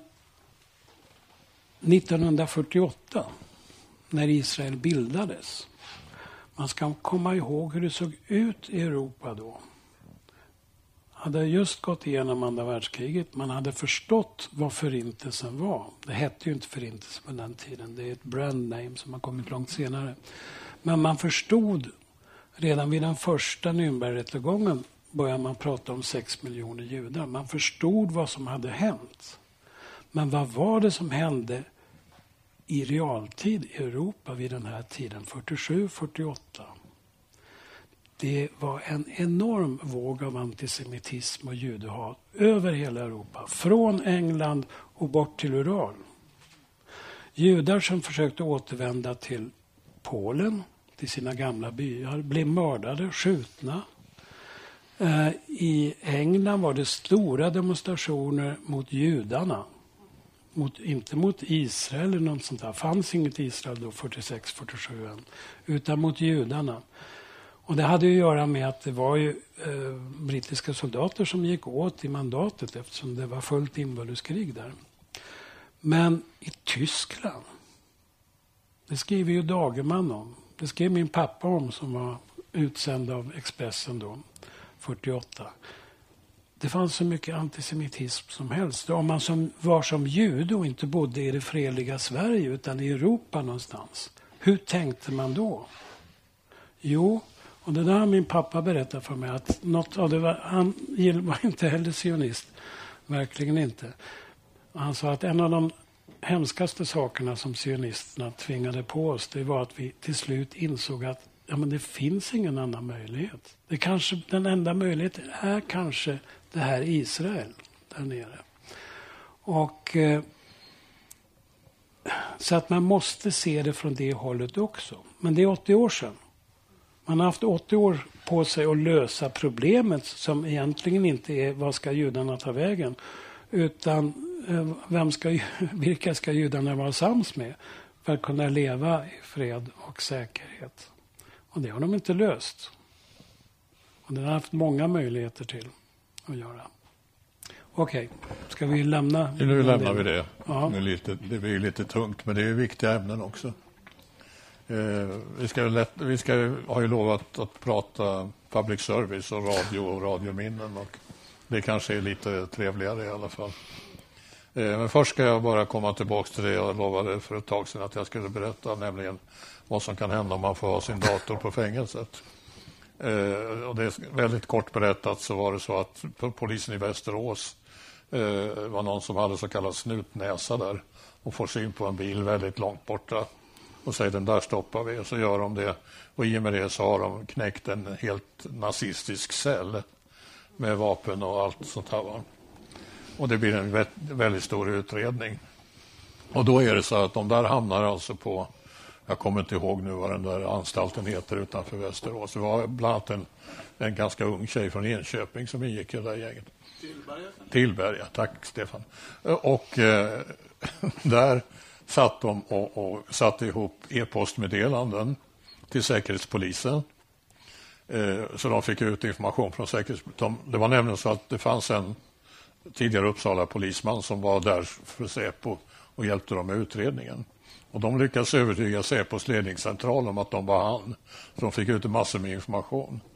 nittonhundrafyrtioåtta, när Israel bildades, man ska komma ihåg hur det såg ut i Europa då. Hade just gått igenom andra världskriget. Man hade förstått vad förintelsen var. Det hette ju inte förintelse på den tiden. Det är ett brand name som har kommit långt senare. Men man förstod redan vid den första Nürnbergrättegången började man prata om sex miljoner judar. Man förstod vad som hade hänt. Men vad var det som hände i realtid i Europa vid den här tiden, fyrtiosju fyrtioåtta? Det var en enorm våg av antisemitism och judehat över hela Europa. Från England och bort till Ural. Judar som försökte återvända till Polen, till sina gamla byar, blev mördade, skjutna. Eh, I England var det stora demonstrationer mot judarna. Mot, inte mot Israel eller något sånt där. Det fanns inget Israel då, fyrtiosex fyrtiosju än, utan mot judarna. Och det hade ju att göra med att det var ju eh, brittiska soldater som gick åt i mandatet eftersom det var fullt inbördeskrig där. Men i Tyskland, det skriver ju Dagerman om. Det skrev min pappa om som var utsänd av Expressen då, fyrtioåtta. Det fanns så mycket antisemitism som helst. Om man som, var som jude och inte bodde i det fredliga Sverige utan i Europa någonstans. Hur tänkte man då? Jo, och det där har min pappa berättat för mig att något av det var, han var inte heller sionist. Verkligen inte. Han sa att en av de hemskaste sakerna som sionisterna tvingade på oss, det var att vi till slut insåg att ja, men det finns ingen annan möjlighet. Det kanske, den enda möjligheten är kanske det här Israel där nere. Och eh, så att man måste se det från det hållet också. Men det är åttio år sedan. Man har haft åttio år på sig att lösa problemet som egentligen inte är vad ska judarna ta vägen, utan eh, vem ska, vilka ska judarna vara sams med för att kunna leva i fred och säkerhet. Och det har de inte löst. Och det har haft många möjligheter till att göra. Okej, ska vi lämna? Nu lämnar vi det. Ja. Nu lite, det blir lite tungt, men det är viktiga ämnen också. Eh, vi, ska lätt, vi ska, har ju lovat att prata public service och radio och radiominnen. Och det kanske är lite trevligare i alla fall. Eh, men först ska jag bara komma tillbaka till det jag lovade för ett tag sedan att jag skulle berätta, nämligen vad som kan hända om man får ha sin dator på fängelset. Eh, och det är väldigt kort berättat så var det så att polisen i Västerås eh, var någon som hade så kallad snutnäsa där och får syn på en bil väldigt långt borta och säger den där stoppar vi, och så gör de det, och i och med det så har de knäckt en helt nazistisk cell med vapen och allt sånt här, va? Och det blir en väldigt stor utredning, och då är det så att de där hamnar alltså på, jag kommer inte ihåg nu vad den där anstalten heter utanför Västerås. Det var bland annat en, en ganska ung tjej från Enköping som ingick i det där gänget. Tillberga. Tillberga, tack Stefan. Och eh, där satt de och, och satte ihop e-postmeddelanden till Säkerhetspolisen. Eh, så de fick ut information från Säkerhetspolisen. Det var nämligen så att det fanns en tidigare Uppsala polisman som var där för Säpo och hjälpte dem med utredningen. Och de lyckades övertyga Säpos ledningscentral om att de var han. Så de fick ut en massa med information.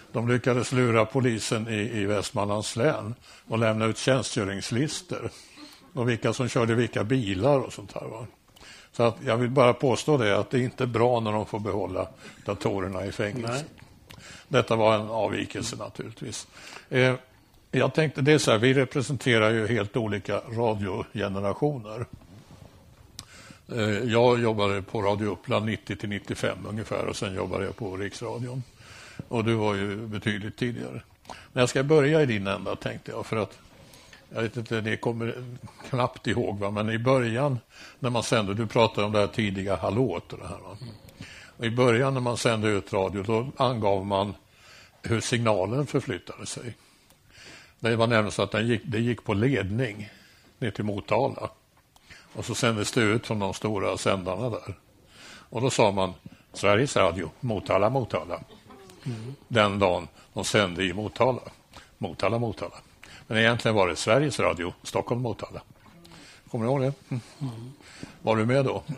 De lyckades lura polisen i, i Västmanlands län och lämna ut tjänstgöringslistor och vilka som körde vilka bilar och sånt här. Va? Så att jag vill bara påstå det att det är inte bra när de får behålla datorerna i fängelse. Nej. Detta var en avvikelse naturligtvis. Eh, jag tänkte det är så här, vi representerar ju helt olika radiogenerationer. Eh, jag jobbade på Radio Uppland nittio till nittiofem ungefär och sen jobbade jag på Riksradion. Och du var ju betydligt tidigare. Men jag ska börja i din ända tänkte jag för att jag vet inte, ni kommer knappt ihåg va? Men i början när man sände, du pratade om det här tidiga hallåt och det här va? Och i början när man sände ut radio då angav man hur signalen förflyttade sig. Det var nämligen så att den gick, det gick på ledning ner till Motala. Och så sändes det ut från de stora sändarna där. Och då sa man Sveriges Radio, Motala, Motala. Mm. Den dagen de sände i Motala. Motala, Motala. Men egentligen var det Sveriges Radio, Stockholm, Motala. Kommer du ihåg det? Mm. Mm. Var du med då?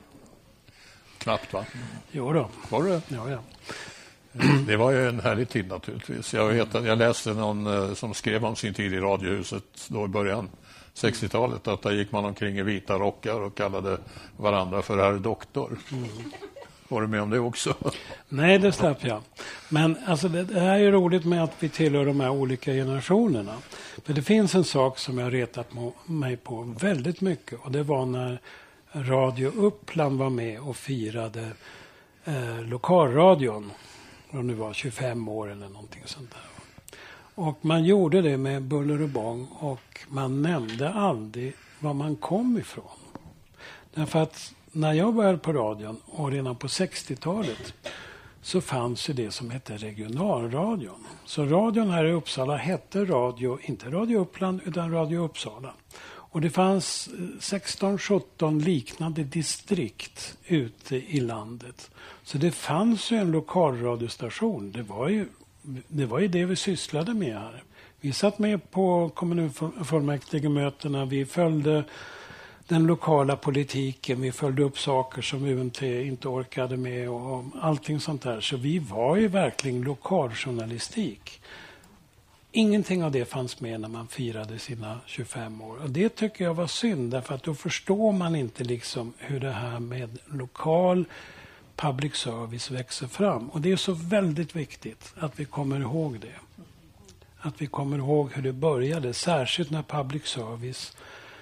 Knappt va? Jo då. Var du det? Ja, ja. Det var ju en härlig tid naturligtvis. Jag, vet, jag läste någon som skrev om sin tid i Radiohuset då i början sextiotalet att där gick man omkring i vita rockar och kallade varandra för herr doktor. Mm. Var du med om det också? Nej, det slapp jag. Men alltså, det, det här är ju roligt med att vi tillhör de här olika generationerna. För det finns en sak som jag retat mig på väldigt mycket. Och det var när Radio Uppland var med och firade eh, lokalradion. Och nu var tjugofem år eller någonting sånt där. Och man gjorde det med buller och bång och man nämnde aldrig var man kom ifrån. Därför att när jag började på radion och redan på sextiotalet så fanns ju det som hette regionalradion. Så radion här i Uppsala hette radio, inte Radio Uppland utan Radio Uppsala. Och det fanns sexton sjutton liknande distrikt ute i landet. Så det fanns ju en lokalradiostation. Det var ju det, var ju det vi sysslade med här. Vi satt med på kommunfullmäktigemötena, vi följde den lokala politiken, vi följde upp saker som U N T inte orkade med och allting sånt där. Så vi var ju verkligen lokaljournalistik. Ingenting av det fanns med när man firade sina tjugofem år. Och det tycker jag var synd, därför att då förstår man inte liksom hur det här med lokal public service växer fram. Och det är så väldigt viktigt att vi kommer ihåg det. Att vi kommer ihåg hur det började, särskilt när public service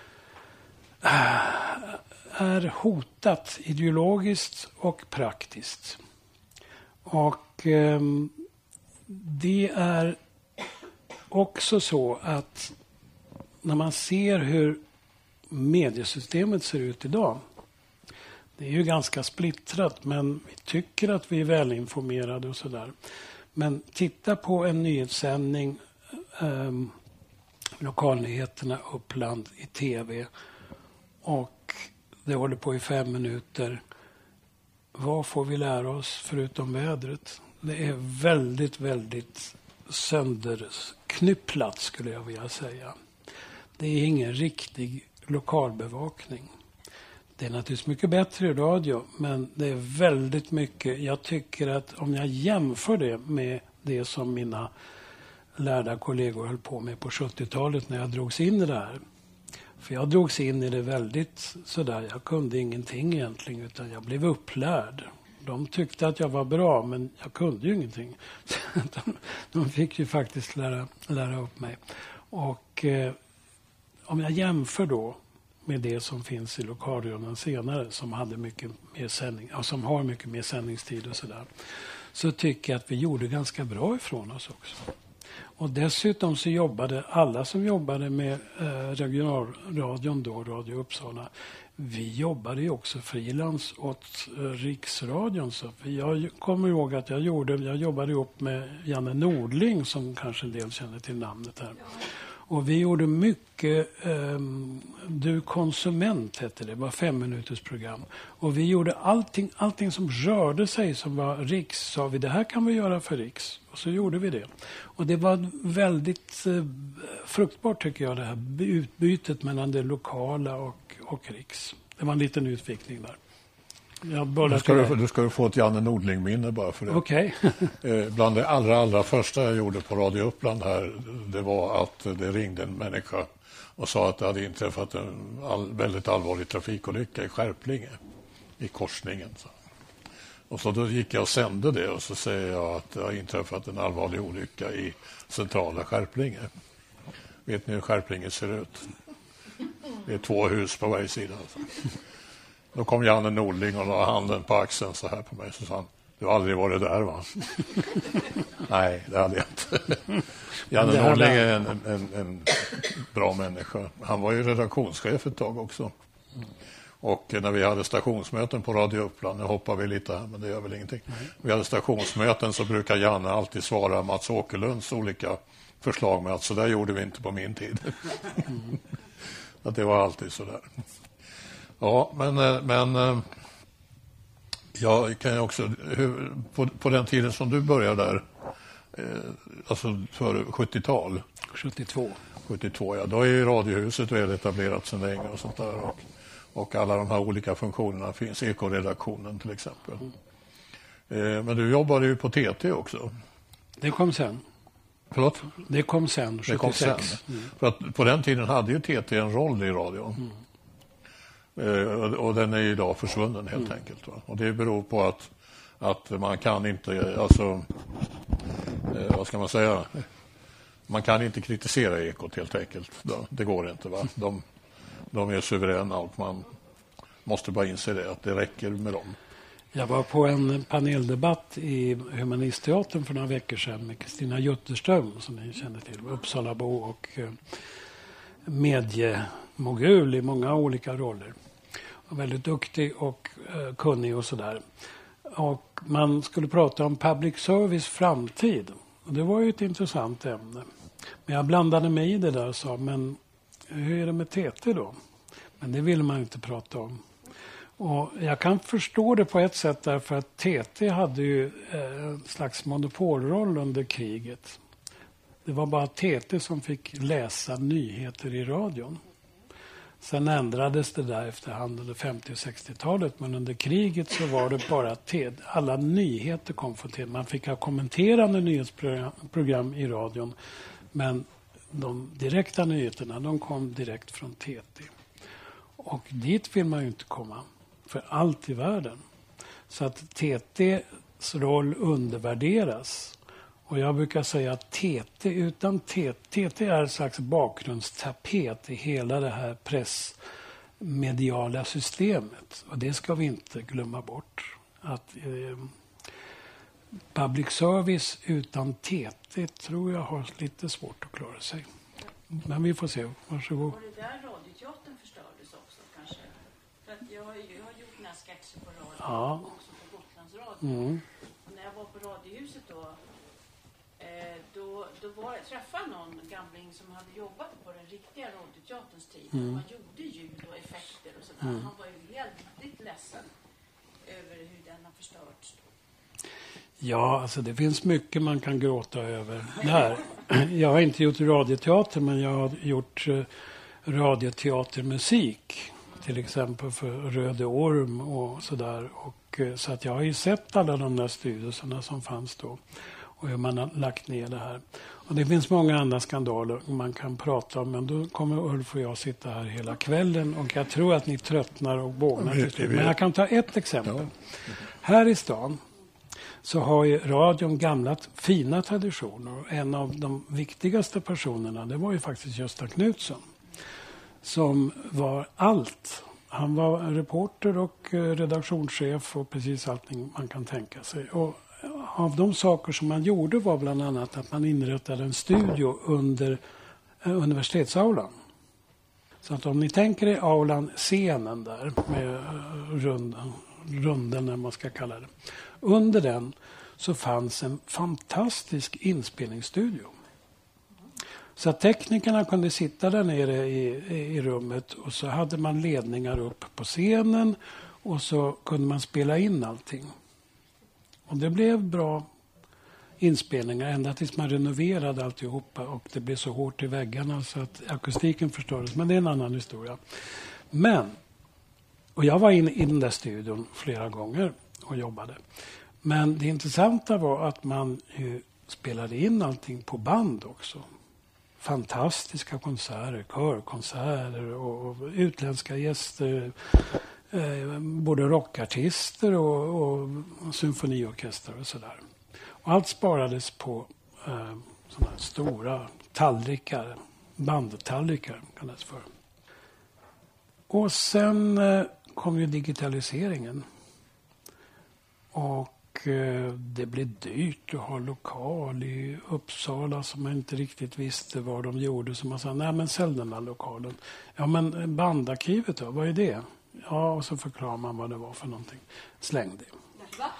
är hotat ideologiskt och praktiskt. Och eh, det är också så att när man ser hur mediesystemet ser ut idag, det är ju ganska splittrat, men vi tycker att vi är välinformerade och sådär. Men titta på en nyhetssändning, eh, lokalnyheterna Uppland i tv, och det håller på i fem minuter. Vad får vi lära oss förutom vädret? Det är väldigt, väldigt sönderknypplat skulle jag vilja säga. Det är ingen riktig lokalbevakning. Det är naturligtvis mycket bättre i radio, men det är väldigt mycket. Jag tycker att om jag jämför det med det som mina lärda kollegor höll på med på sjuttiotalet när jag drogs in i det här. För jag drogs in i det väldigt sådär, jag kunde ingenting egentligen utan jag blev upplärd. De tyckte att jag var bra, men jag kunde ju ingenting. de, de fick ju faktiskt lära, lära upp mig. Och eh, om jag jämför då med det som finns i lokalradion senare, som hade mycket mer sändning, och som har mycket mer sändningstid och sådär, så tycker jag att vi gjorde ganska bra ifrån oss också. Och dessutom så jobbade alla som jobbade med eh, regionalradion då, Radio Uppsala, vi jobbade ju också frilans åt eh, Riksradion. Så jag kommer ihåg att jag gjorde, jag jobbade ihop med Janne Nordling som kanske en del känner till namnet här. Och vi gjorde mycket, eh, Du konsument hette det, det var fem minuters program. Och vi gjorde allting, allting som rörde sig som var Riks, sa vi det här kan vi göra för Riks. Och så gjorde vi det. Och det var väldigt eh, fruktbart tycker jag det här utbytet mellan det lokala och, och Riks. Det var en liten utvikning där. Jag bollar du, ska till du, du ska du få ett Janne Nordling-minne bara för det. Okej. Eh, bland det allra, allra första jag gjorde på Radio Uppland här, det var att det ringde en människa och sa att det hade inträffat en all, väldigt allvarlig trafikolycka i Skärplinge, i korsningen. Så. Och så då gick jag och sände det och så säger jag att det har inträffat en allvarlig olycka i centrala Skärplinge. Vet ni hur Skärplinge ser ut? Det är två hus på varje sida. Alltså. Då kom Janne Nordling och la handen på axeln så här på mig. Så sa han, du har aldrig varit där va? Nej, det hade jag inte. Janne Nordling är en, en, en bra människa. Han var ju redaktionschef ett tag också. Och när vi hade stationsmöten på Radio Uppland, nu hoppar vi lite här men det gör väl ingenting. Vi hade stationsmöten så brukar Janne alltid svara Mats Åkerlunds olika förslag med att så där gjorde vi inte på min tid. Att det var alltid så där. Ja, men, men jag kan ju också, hur, på, på den tiden som du började där, eh, alltså för sjuttiotal. sjuttiotvå. sjuttiotvå, ja. Då är ju Radiohuset väl etablerat sedan länge och sånt där. Och, och alla de här olika funktionerna finns, ekoredaktionen till exempel. Mm. Eh, men du jobbade ju på T T också. Det kom sen. Förlåt? Det kom sen, sjuttiosex. Det kom sen. Mm. För att på den tiden hade ju T T en roll i radion. Mm. Eh, och, och den är ju idag försvunnen helt mm. enkelt. Va? Och det beror på att, att man kan inte, alltså, eh, vad ska man säga, man kan inte kritisera Ekot helt enkelt. Det går inte va. De, de är suveräna och man måste bara inse det, att det räcker med dem. Jag var på en paneldebatt i Humanistteatern för några veckor sedan med Kristina Jutterström, som ni känner till, Uppsalabo och eh, mediemogul i många olika roller. Och väldigt duktig och eh, kunnig och sådär. Och man skulle prata om public service framtid. Och det var ju ett intressant ämne. Men jag blandade mig i det där och sa, men hur är det med T T då? Men det vill man inte prata om. Och jag kan förstå det på ett sätt därför att T T hade ju en slags monopolroll under kriget. Det var bara T T som fick läsa nyheter i radion. Sen ändrades det där efterhand under femtio- och sextiotalet, men under kriget så var det bara T T. Alla nyheter kom från T T. Man fick ha kommenterande nyhetsprogram i radion, men de direkta nyheterna de kom direkt från T T. Och dit vill man ju inte komma för allt i världen. Så att T T:s roll undervärderas. Och jag brukar säga att T T utan T T, T T är en slags bakgrundstapet i hela det här pressmediala systemet. Och det ska vi inte glömma bort. Att eh, public service utan T T tror jag har lite svårt att klara sig. Men vi får se. Varsågod. Och det där radioteatern förstördes också kanske. För att jag, har, jag har gjort några sketcher på radio ja. också på Gotlandsradio. Mm. Och när jag var på Radiohuset då, eh, då, då var, träffade jag någon gamling som hade jobbat på den riktiga radioteaterns tid. Mm. Man gjorde ljud och effekter och sådär. Mm. Han var ju väldigt ledsen över hur den har förstörts. Ja, alltså det finns mycket man kan gråta över där. Jag har inte gjort radioteater, men jag har gjort uh, radioteatermusik. Till exempel för Röde Orm och sådär. Och, uh, så att jag har ju sett alla de där styrelserna som fanns då. Och hur man har lagt ner det här. Och det finns många andra skandaler man kan prata om. Men då kommer Ulf och jag sitta här hela kvällen. Och jag tror att ni tröttnar och bågnar. Men jag kan ta ett exempel. Här i stan så har ju radion gamla fina traditioner. En av de viktigaste personerna, det var ju faktiskt Gösta Knutsson. Som var allt. Han var reporter och redaktionschef och precis allting man kan tänka sig. Och av de saker som man gjorde var bland annat att man inrättade en studio under universitetsaulan. Så att om ni tänker er aulan, scenen där med runden, runden när man ska kalla det. Under den så fanns en fantastisk inspelningsstudio. Så att teknikerna kunde sitta där nere i, i rummet och så hade man ledningar upp på scenen och så kunde man spela in allting. Och det blev bra inspelningar ända tills man renoverade alltihopa och det blev så hårt i väggarna så att akustiken förstördes. Men det är en annan historia. Men Och jag var inne i den där studion flera gånger och jobbade. Men det intressanta var att man ju spelade in allting på band också. Fantastiska konserter, körkonserter och, och utländska gäster. Eh, både rockartister och, och, och symfoniorkester och sådär. Och allt sparades på eh, sådana här stora tallrikar, bandtallrikar kallas för. Och sen eh, kom ju digitaliseringen. Och eh, det blev dyrt att ha lokal i Uppsala som man inte riktigt visste vad de gjorde. Så man sa, nej men sälj den här lokalen. Ja men bandarkivet då, vad är det? Ja, och så förklarar man vad det var för någonting. Släng det. Va?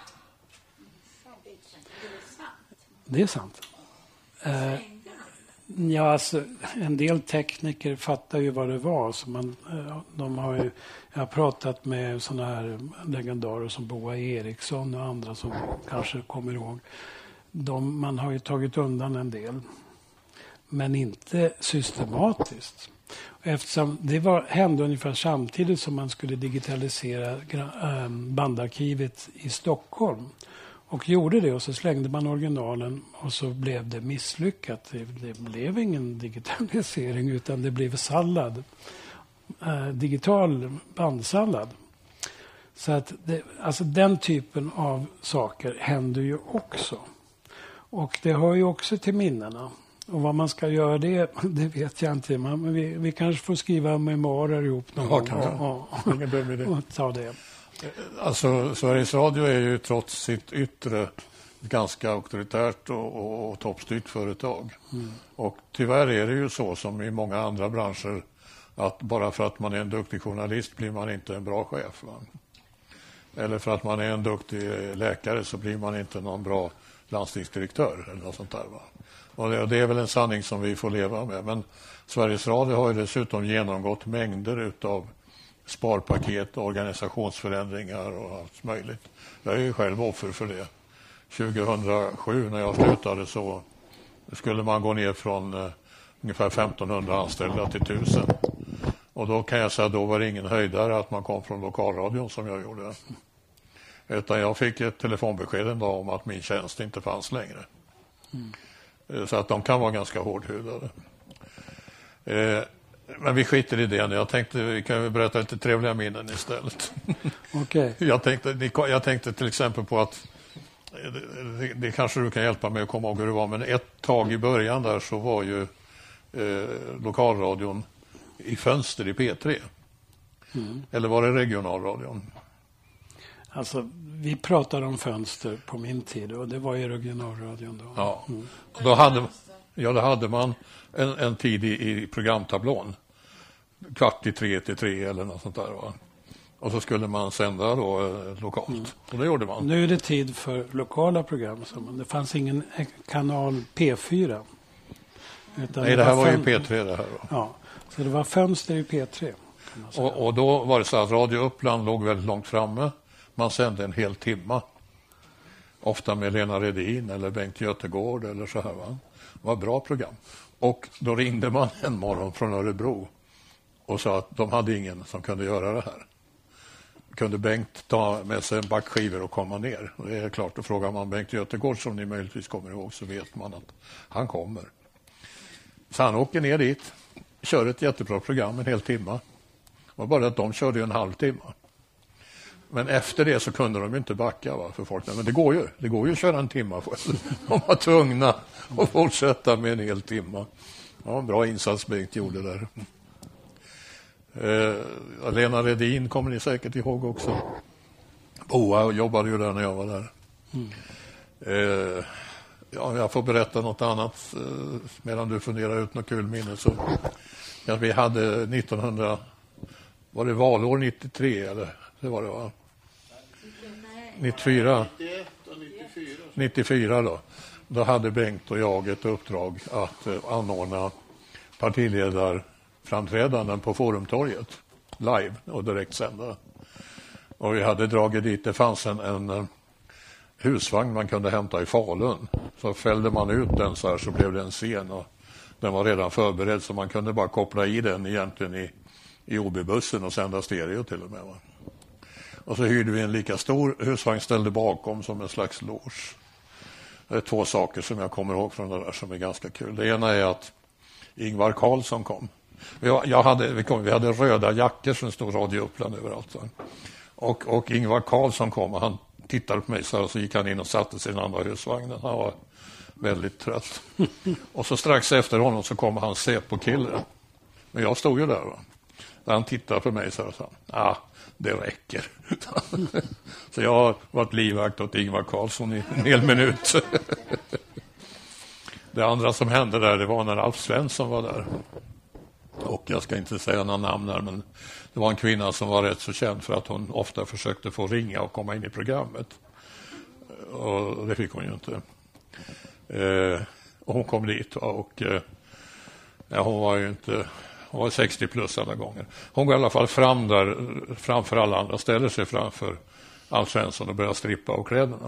Det är sant. Eh, ja, alltså, en del tekniker fattar ju vad det var. Så man, eh, de har ju, jag har pratat med såna här legendarer som Boa Eriksson och andra som kanske kommer ihåg. De, man har ju tagit undan en del. Men inte systematiskt. Eftersom det var, hände ungefär samtidigt som man skulle digitalisera bandarkivet i Stockholm. Och gjorde det och så slängde man originalen och så blev det misslyckat. Det, det blev ingen digitalisering utan det blev sallad. Eh, digital bandsallad. Så att det, alltså den typen av saker händer ju också. Och det hör ju också till minnena. Och vad man ska göra det, det vet jag inte. Men vi, vi kanske får skriva memoarer ihop någon Ja, gång kanske. och, Ingen behöver det. och, och ta det. Alltså, Sveriges Radio är ju trots sitt yttre ett ganska auktoritärt och, och, och toppstyrt företag. Mm. Och tyvärr är det ju så som i många andra branscher att bara för att man är en duktig journalist blir man inte en bra chef. Va? Eller för att man är en duktig läkare så blir man inte någon bra landstingsdirektör eller något sånt där. Va? Och det, och det är väl en sanning som vi får leva med. Men Sveriges Radio har ju dessutom genomgått mängder utav sparpaket, organisationsförändringar och allt möjligt. Jag är ju själv offer för det. tjugohundrasju när jag slutade så skulle man gå ner från uh, ungefär femtonhundra anställda till tusen. Och då kan jag säga att då var det ingen höjdare att man kom från lokalradion som jag gjorde. Utan jag fick ett telefonbesked en dag om att min tjänst inte fanns längre. Mm. Så att de kan vara ganska hårdhudade. Eh, Men vi skiter i det. Jag tänkte vi kan berätta lite trevliga minnen istället. Okay. jag, tänkte, jag tänkte till exempel på att det, det kanske du kan hjälpa mig att komma ihåg hur det var. Men ett tag i början där så var ju eh, lokalradion i fönster i P tre. Mm. Eller var det regionalradion? Alltså, vi pratade om fönster på min tid och det var ju regionalradion då. Ja, mm. och då hade, ja, då hade man en, en tid i, i programtablån. Kvart i tre till tre eller något sånt där. Va? Och så skulle man sända då eh, lokalt. Mm. Och det gjorde man. Nu är det tid för lokala program. Så det fanns ingen kanal P fyra. Utan Nej, det, det här var, var ju P tre det här. Va? Ja, så det var fönster i P tre. Och, och då var det så att Radio Uppland låg väldigt långt framme. Man sände en hel timma. Ofta med Lena Redin eller Bengt Götegård eller så här. Va? Det var ett bra program. Och då ringde man en morgon från Örebro och sa att de hade ingen som kunde göra det här. Kunde Bengt ta med sig en back skivor och komma ner? Och det är klart, då frågar man Bengt Götegård som ni möjligtvis kommer ihåg så vet man att han kommer. Så han åker ner dit, kör ett jättebra program en hel timma. Och bara att de körde en halvtimme. Men efter det så kunde de inte backa va, för folk. Men det går ju. Det går ju att köra en timma. De var tvungna att fortsätta med en hel timma. Ja, en bra insats Bengt gjorde där. Eh, Lena Redin kommer ni säkert ihåg också. Boa jobbade ju där när jag var där. Mm. Eh, ja, jag får berätta något annat eh, medan du funderar ut något kul minne. Så, ja, vi hade nittonhundra... Var det valår nittiotre eller? Det var det va? nittiofyra. nittiofyra då. Då hade Bengt och jag ett uppdrag att eh, anordna partiledarframträdanden på Forumtorget live och direkt sända. Och vi hade dragit dit, det fanns en, en husvagn man kunde hämta i Falun. Så fällde man ut den så här så blev det en scen och den var redan förberedd så man kunde bara koppla i den egentligen i, i O B-bussen och sända stereo till och med va. Och så hyrde vi en lika stor husvagn, ställde bakom som en slags loge. Det är två saker som jag kommer ihåg från det där som är ganska kul. Det ena är att Ingvar Carlsson kom. Jag, jag hade, vi, kom vi hade röda jackor som stod Radio Uppland överallt. Och, och Ingvar Carlsson kom och han tittade på mig så, här, och så gick han in och satte sig i den andra husvagnen. Han var väldigt trött. Och så strax efter honom så kom han se på killen. Men jag stod ju där. Va? Där han tittade på mig så här och sa, ah, det räcker. Så jag har varit livvakt åt Ingvar Carlsson i en hel minut. Det andra som hände där, det var när Alf Svensson var där. Och jag ska inte säga några namn där, men det var en kvinna som var rätt så känd för att hon ofta försökte få ringa och komma in i programmet. Och det fick hon ju inte. Eh, och hon kom dit och eh, ja, hon var ju inte... Hon var sextio plus alla gånger. Hon går i alla fall fram där, framför alla andra, ställer sig framför Alf Svensson och börjar strippa av kläderna.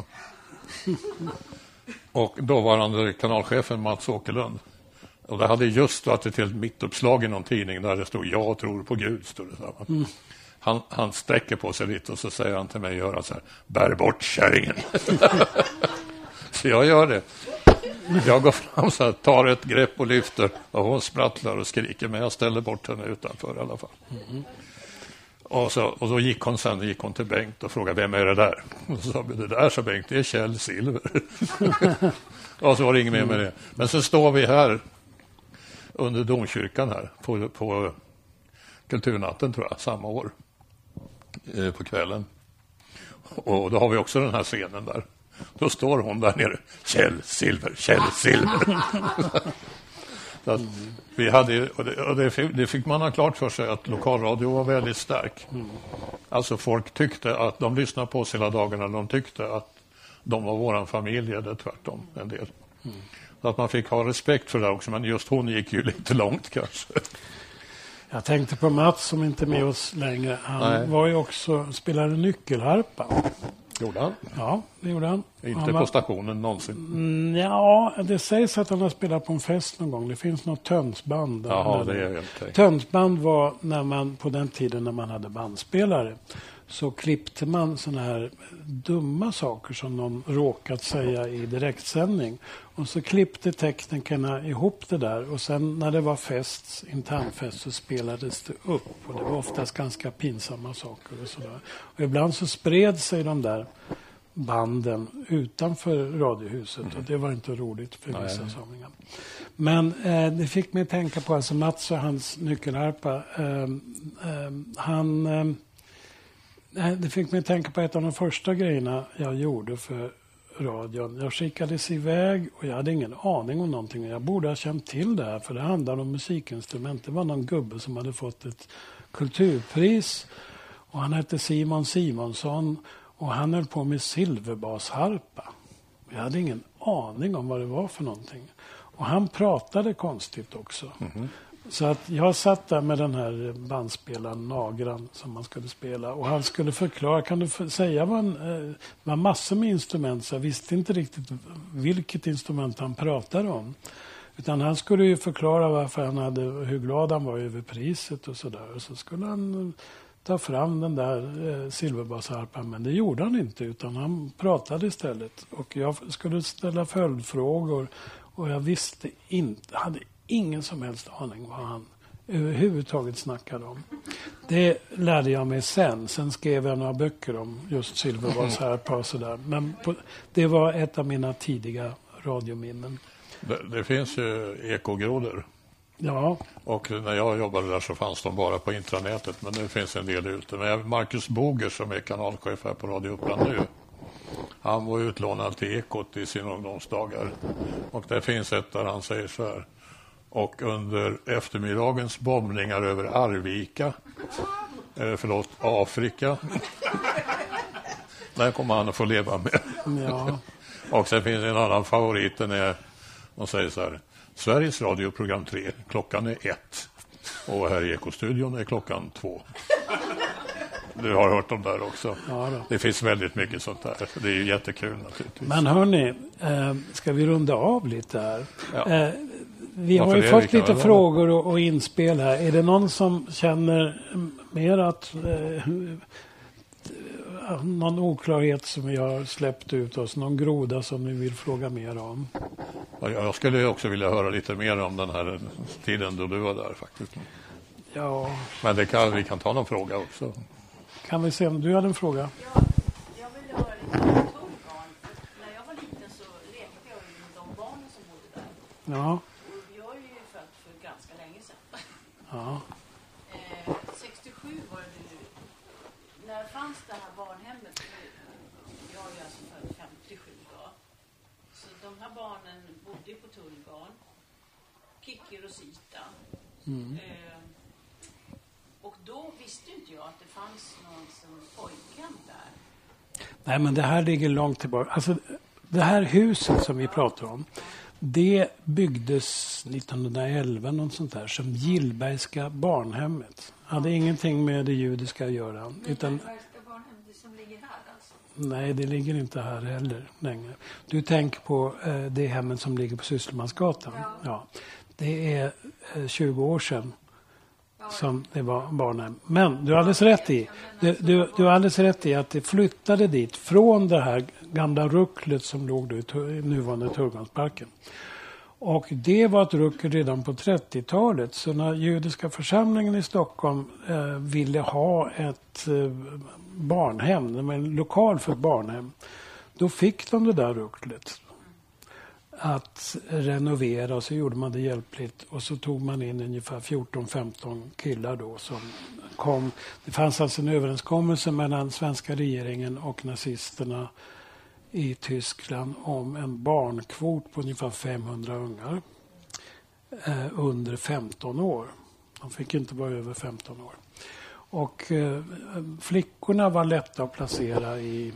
Och dåvarande kanalchefen Mats Åkerlund. Och det hade just varit ett helt mittuppslag i någon tidning där det stod jag tror på Gud. Stod det så mm. han, han sträcker på sig lite och så säger han till mig göra så här, bär bort kärringen. Så jag gör det. Jag går fram så här, tar ett grepp och lyfter och hon sprattlar och skriker, men jag ställer bort henne utanför i alla fall. Mm. Och, så, och då gick hon sen gick hon till Bengt och frågade, vem är det där? Och så sa det där, så Bengt, det är Kjell Silver. Och så var det inget mer med det. Men så står vi här under domkyrkan här på, på kulturnatten tror jag, samma år eh, på kvällen. Och då har vi också den här scenen där. Då står hon där nere. Kjell Silver, Kjell Silver. Så att vi hade, och det, och det, fick, det fick man ha klart för sig att lokalradio var väldigt stark. Alltså folk tyckte att de lyssnade på oss hela dagarna. De tyckte att de var våran familj eller tvärtom en del. Så att man fick ha respekt för det också. Men just hon gick ju lite långt kanske. Jag tänkte på Mats som inte är med oss längre. Han Nej. var ju också, spelade nyckelharpa. Gjorde han? Ja, det gjorde han. Inte han var... på stationen någonsin? Mm, ja, det sägs att han har spelat på en fest någon gång. Det finns något tönsband. Jaha, det är helt okej. Tönsband var när man, på den tiden när man hade bandspelare, så klippte man såna här dumma saker som någon råkat säga i direktsändning. Och så klippte teknikerna ihop det där. Och sen när det var fest, internfest, så spelades det upp. Och det var oftast ganska pinsamma saker och sådär. Och ibland så spred sig de där banden utanför radiohuset. Mm. Och det var inte roligt för vissa samlingar. Men eh, det fick mig tänka på, alltså Mats och hans nyckelharpa. Eh, eh, han... Eh, Det fick mig tänka på ett av de första grejerna jag gjorde för radion. Jag skickades iväg och jag hade ingen aning om någonting. Jag borde ha känt till det här, för det handlade om musikinstrument. Det var någon gubbe som hade fått ett kulturpris och han hette Simon Simonsson och han höll på med silverbasharpa. Jag hade ingen aning om vad det var för någonting. Och han pratade konstigt också. Mm-hmm. Så att jag satt där med den här bandspelaren Nagran som man skulle spela. Och han skulle förklara, kan du för, säga vad en, eh, var massor med instrument. Så jag visste inte riktigt vilket instrument han pratade om. Utan han skulle ju förklara varför han hade, hur glad han var över priset och sådär. Och så skulle han ta fram den där eh, silverbasharpan. Men det gjorde han inte, utan han pratade istället. Och jag skulle ställa följdfrågor. Och jag visste inte, hade ingen som helst aning vad han överhuvudtaget snackade om. Det lärde jag mig sen. Sen skrev jag några böcker om just silverbasharpa och sådär. Men på, det var ett av mina tidiga radiominnen. Det, det finns ju ekogrodor. Ja. Och när jag jobbade där så fanns de bara på intranätet. Men nu finns en del ute. Men Marcus Boger som är kanalchef här på Radio Uppland nu. Han var utlånad till Ekot i sina ungdomsdagar. Och det finns ett där han säger så här. Och under eftermiddagens bombningar över Arvika, eh, förlåt, Afrika. Där kommer han att få leva med. Ja. Och sen finns en annan favorit. Den är, de säger så här. Sveriges Radio program tre, klockan är ett. Och här i Ekostudion är klockan två. Du har hört om där också. Ja, det finns väldigt mycket sånt där. Det är ju jättekul naturligtvis. Men hörni, eh, ska vi runda av lite här? Ja. Eh, vi Varför har ju det? fått lite frågor och, och inspel här. Är det någon som känner mer att... Eh, någon oklarhet som jag har släppt ut oss? Någon groda som ni vill fråga mer om? Ja, jag skulle också vilja höra lite mer om den här tiden då du var där faktiskt. Ja. Men det kan, vi kan ta någon fråga också. Kan vi se om du hade en fråga? Ja, jag vill höra lite om Tullgarn. När jag var liten så lekte jag ju med de barnen som bodde där. Ja. Och jag är ju född för ganska länge sedan. Ja. Eh, sextiosju var det nu. När fanns det här barnhemmet? Jag är ju alltså född femtiosju då. Så de här barnen bodde ju på Tullgarn. Kikki och Sita. Mm. Eh, och då visste inte jag att det fanns någon som pojkhem där. Nej, men det här ligger långt tillbaka. Alltså, det här huset som vi pratar om, det byggdes nittonhundraelva, något sånt där, som Gillbergska barnhemmet. Hade ingenting med det judiska att göra. Utan, Gillbergska barnhemmet som ligger här alltså? nej, det ligger inte här heller längre. Du tänker på eh, det hemmet som ligger på Sysslemansgatan. Ja. Ja. Det är eh, tjugo år sedan som det var barnhem. Men du har alldeles rätt i. Du, du, du har alldeles rätt i att det flyttade dit från det här gamla rucklet som låg då i, i nuvarande Tullgarnsparken. Och det var ett ruckel redan på trettiotalet. Så när judiska församlingen i Stockholm eh, ville ha ett eh, barnhem, det var en lokal för barnhem, då fick de det där rucklet att renovera, och så gjorde man det hjälpligt, och så tog man in ungefär fjorton femton killar då som kom. Det fanns alltså en överenskommelse mellan svenska regeringen och nazisterna i Tyskland om en barnkvot på ungefär femhundra ungar eh, under femton år. De fick inte vara över femton år. Och eh, flickorna var lätta att placera i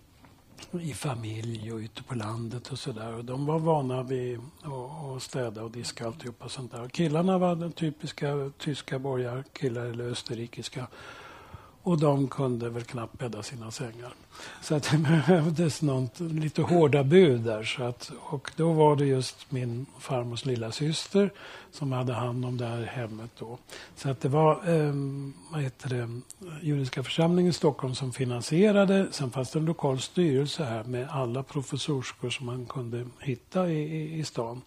i familj och ute på landet och sådär. Och de var vana vid att städa och diska och alltihopa och sånt där. Och killarna var den typiska tyska borgarkillar eller österrikiska. Och de kunde väl knappt bädda sina sängar. Så att det behövdes något lite hårda bud där. Så att, och då var det just min farmors lilla syster som hade hand om det här hemmet då. Så att det var eh, vad heter det, judiska församlingen i Stockholm som finansierade. Sen fanns det en lokal styrelse här med alla professorskor som man kunde hitta i, i, i stan.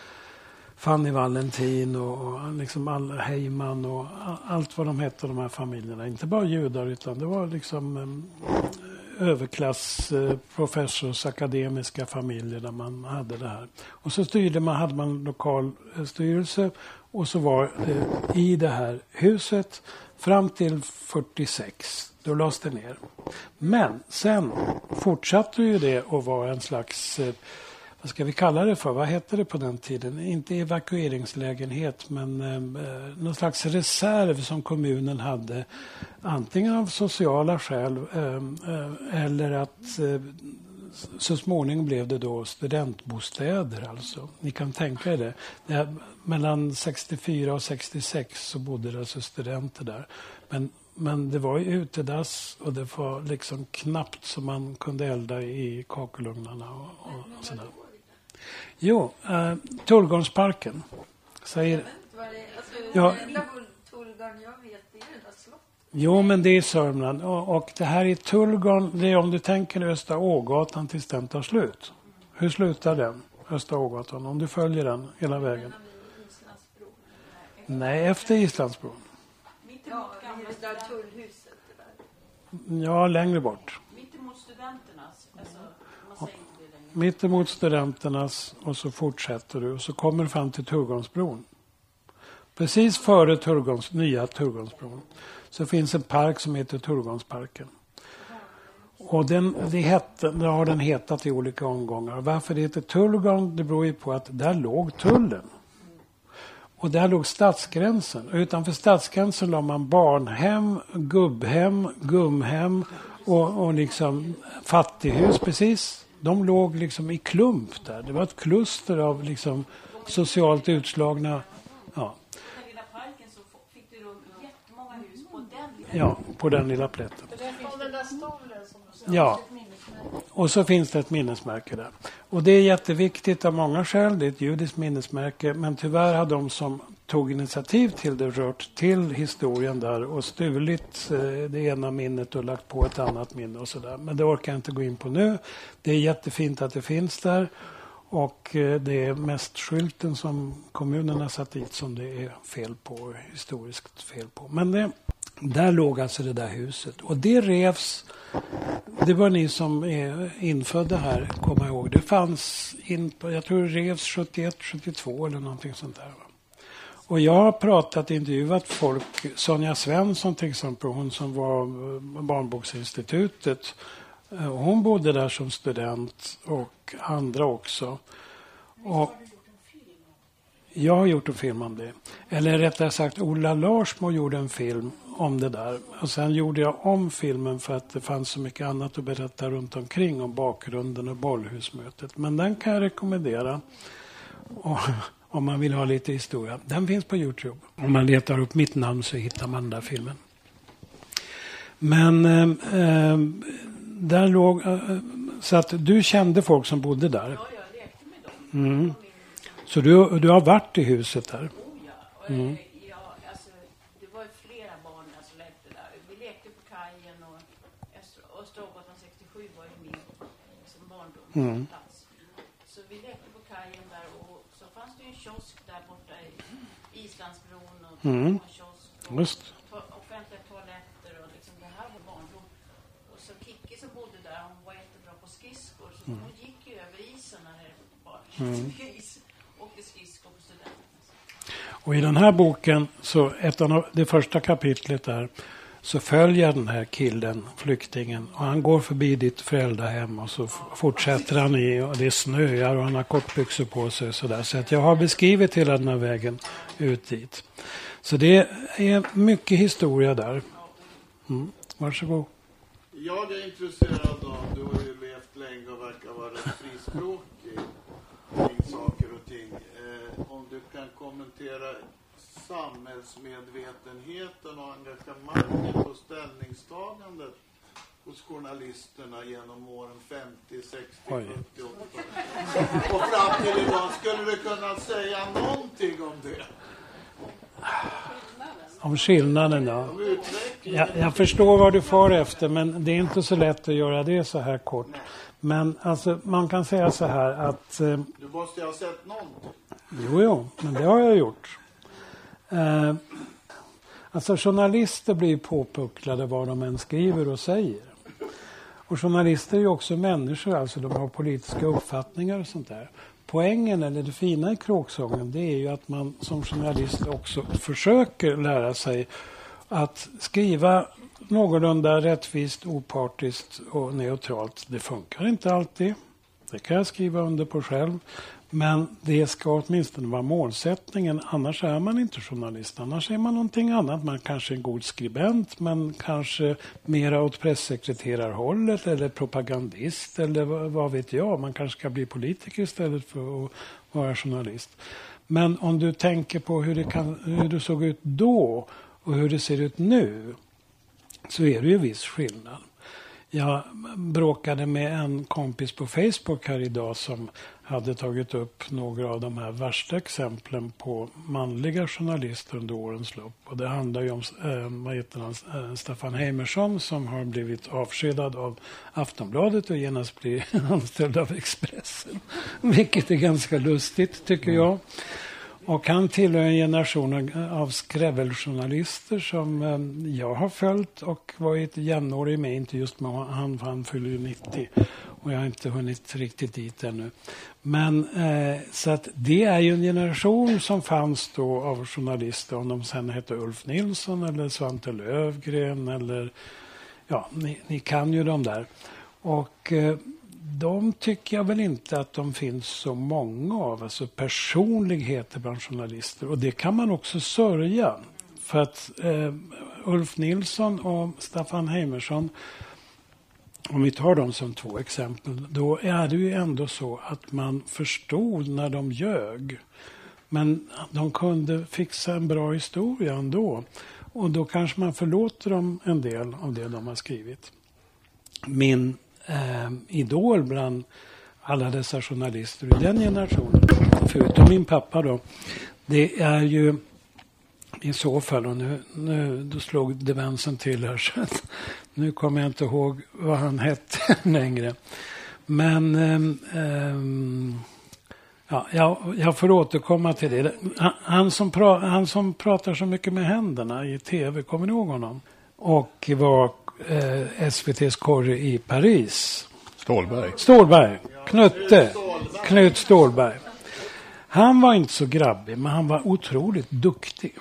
Fanny Valentin och liksom all Heyman och allt vad de hette, de här familjerna. Inte bara judar, utan det var liksom um, överklass, uh, professors, akademiska familjer där man hade det här. Och så styrde man, hade man en lokal uh, styrelse, och så var uh, i det här huset fram till fyrtiosex. Då lades det ner. Men sen fortsatte ju det att vara en slags... Uh, Vad ska vi kalla det för? Vad hette det på den tiden? Inte evakueringslägenhet, men eh, någon slags reserv som kommunen hade. Antingen av sociala skäl eh, eh, eller att eh, så småningom blev det då studentbostäder. Alltså. Ni kan tänka er det. det mellan sextiofyra och sextiosex så bodde det alltså studenter där. Men Men det var ju utedass och det var liksom knappt som man kunde elda i kakelugnarna och, och sådär. Jo, äh, Tullgarnsparken. Säger... Jag vet inte vad det är. Alltså, Ja. enda Tullgarn jag vet, det är det där slottet. Jo, men det är Sörmland. Och, och det här är Tullgarn, det är om du tänker Östra Ågatan tills den tar slut. Hur slutar den, Östra Ågatan, om du följer den hela vägen? Islandsbron. Nej, efter Islandsbron. Mitt Ja, emot det gamla är det där student, tullhuset. Det där. Ja, längre bort. mitt emot studenternas. Alltså, man säger inte det längre. Mitt emot studenternas, och så fortsätter du och så kommer du fram till Tullgarnsbron. Precis före Tullgarns, nya Tullgarnsbron så finns en park som heter Tullgarnsparken. Och den, det, hette, det har den hetat i olika omgångar. Varför det heter Tullgarn, det beror ju på att där låg tullen. Och där låg stadsgränsen. Och utanför stadsgränsen la man barnhem, gubbhem, gumhem och, och liksom fattighus precis. De låg liksom i klump där. Det var ett kluster av liksom socialt utslagna. Ja, Den lilla parken så fick du rum jättemånga hus på den lilla. ja, på den lilla plätten. Och den där stolen som du sa. Ja, och så finns det ett minnesmärke där. Och det är jätteviktigt av många skäl. Det är ett judiskt minnesmärke. Men tyvärr har de som tog initiativ till det, rört till historien där och stulit eh, det ena minnet och lagt på ett annat minne och sådär. Men det orkar jag inte gå in på nu. Det är jättefint att det finns där. Och eh, det är mest skylten som kommunerna satt dit som det är fel på, historiskt fel på. Men det, där låg alltså det där huset. Och det revs, det var ni som är infödda här, komma ihåg. Det fanns in på, jag tror det revs sjuttioett sjuttiotvå eller någonting sånt där. Va? Och jag har pratat, intervjuat folk, Sonja Svensson till exempel, hon som var Barnboksinstitutet. Hon bodde där som student och andra också. Och jag har gjort en film om det. Eller rättare sagt, Ola Larsmo gjorde en film om det där. Och sen gjorde jag om filmen för att det fanns så mycket annat att berätta runt omkring om bakgrunden och bollhusmötet. Men den kan jag rekommendera och, om man vill ha lite historia. Den finns på YouTube. Om man letar upp mitt namn så hittar man den där filmen. Men eh, eh, där låg... Eh, så att du kände folk som bodde där? Ja, jag lekte med dem. Mm. Så du, du har varit i huset där? Oh ja. Och, Mm. ja alltså, det var ju flera barn som lekte där. Vi lekte på kajen och Östra- Östergatan sextiosju var ju min liksom, barndomsplats. Mm. Så vi lekte på kajen där och så fanns det ju en kiosk där borta i Islandsbron och Mm. en kiosk och Just. to- offentliga toaletter och liksom, det här var barndom. Och så Kikki som bodde där, hon var jättebra på skridskor så hon gick ju över isen när det var Mm. is. Åkte skridskor på studenterna. Och i den här boken, så ett av det första kapitlet där, så följer den här killen, flyktingen, och han går förbi ditt föräldrahem och så f- fortsätter han i, och det snöar och han har kortbyxor på sig och sådär. Så att jag har beskrivit hela den här vägen ut dit. Så det är mycket historia där. Mm. Varsågod. Jag är intresserad av, du har ju levt länge och verkar vara rätt frispråkig kring saker och ting. Eh, om du kan kommentera samhällsmedvetenheten och engagemanget och ställningstagandet hos journalisterna genom åren femtio, sextio, Oj. sjuttio, åttio och fram till idag. Skulle du kunna säga någonting om det? Om skillnaden då. Om utvecklingen? Jag, jag förstår vad du får efter, men det är inte så lätt att göra det så här kort. Men alltså, man kan säga så här att... Eh, Du måste ju ha sett någonting. jo, jo, men det har jag gjort. Eh, alltså journalister blir påpucklade vad de än skriver och säger. Och journalister är ju också människor, alltså de har politiska uppfattningar och sånt där. Poängen, eller det fina i kråksången, det är ju att man som journalist också försöker lära sig att skriva någorlunda rättvist, opartiskt och neutralt. Det funkar inte alltid. Det kan jag skriva under på själv. Men det ska åtminstone vara målsättningen. Annars är man inte journalist. Annars är man någonting annat. Man kanske är en god skribent, men kanske mera åt pressekreterarhållet eller propagandist eller vad, vad vet jag. Man kanske ska bli politiker istället för att vara journalist. Men om du tänker på hur det, kan, hur det såg ut då och hur det ser ut nu, så är det ju viss skillnad. Jag bråkade med en kompis på Facebook här idag som hade tagit upp några av de här värsta exemplen på manliga journalister under årens lopp. Och det handlar ju om äh, vad heter han, äh, Staffan Heimersson som har blivit avskedad av Aftonbladet och genast blir anställd av Expressen. Vilket är ganska lustigt tycker jag. Och han tillhör en generation av skräveljournalister som eh, jag har följt och varit jämnårig med, inte just med han, för han fyller ju nittio och jag har inte hunnit riktigt dit ännu. Men eh, så att det är ju en generation som fanns då av journalister, om de sen heter Ulf Nilsson eller Svante Lövgren eller ja, ni, ni kan ju de där. Och eh, de tycker jag väl inte att de finns så många av, alltså personligheter bland journalister. Och det kan man också sörja. För att eh, Ulf Nilsson och Staffan Heimersson, om vi tar dem som två exempel, då är det ju ändå så att man förstod när de ljög. Men de kunde fixa en bra historia ändå. Och då kanske man förlåter dem en del av det de har skrivit. Min Eh, idol bland alla dessa journalister i den generationen, förutom min pappa då, det är ju i så fall, och nu, nu då slog demensen till här, så att nu kommer jag inte ihåg vad han hette längre. Men um, um, ja, jag, jag får återkomma till det. Han, han, som pra, han som pratar så mycket med händerna i tv, kommer ni ihåg honom? Och var eh, S V T:s korre i Paris. Stålberg. Stålberg. Knutte. Knut Stålberg. Han var inte så grabbig, men han var otroligt duktig.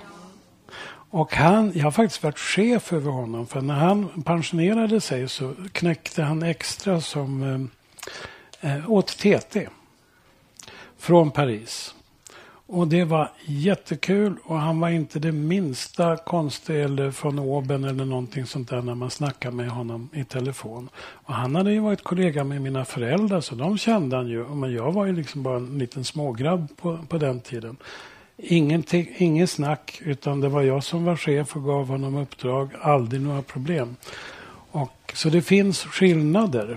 Och han, jag har faktiskt varit chef över honom, för när han pensionerade sig så knäckte han extra som eh, åt T T från Paris. Och det var jättekul, och han var inte det minsta konstig eller från oben eller någonting sånt där när man snackade med honom i telefon. Och han hade ju varit kollega med mina föräldrar, så de kände han ju. Men jag var ju liksom bara en liten smågrabb på, på den tiden. Ingenting, ingen snack, utan det var jag som var chef och gav honom uppdrag. Aldrig några problem. Och, så det finns skillnader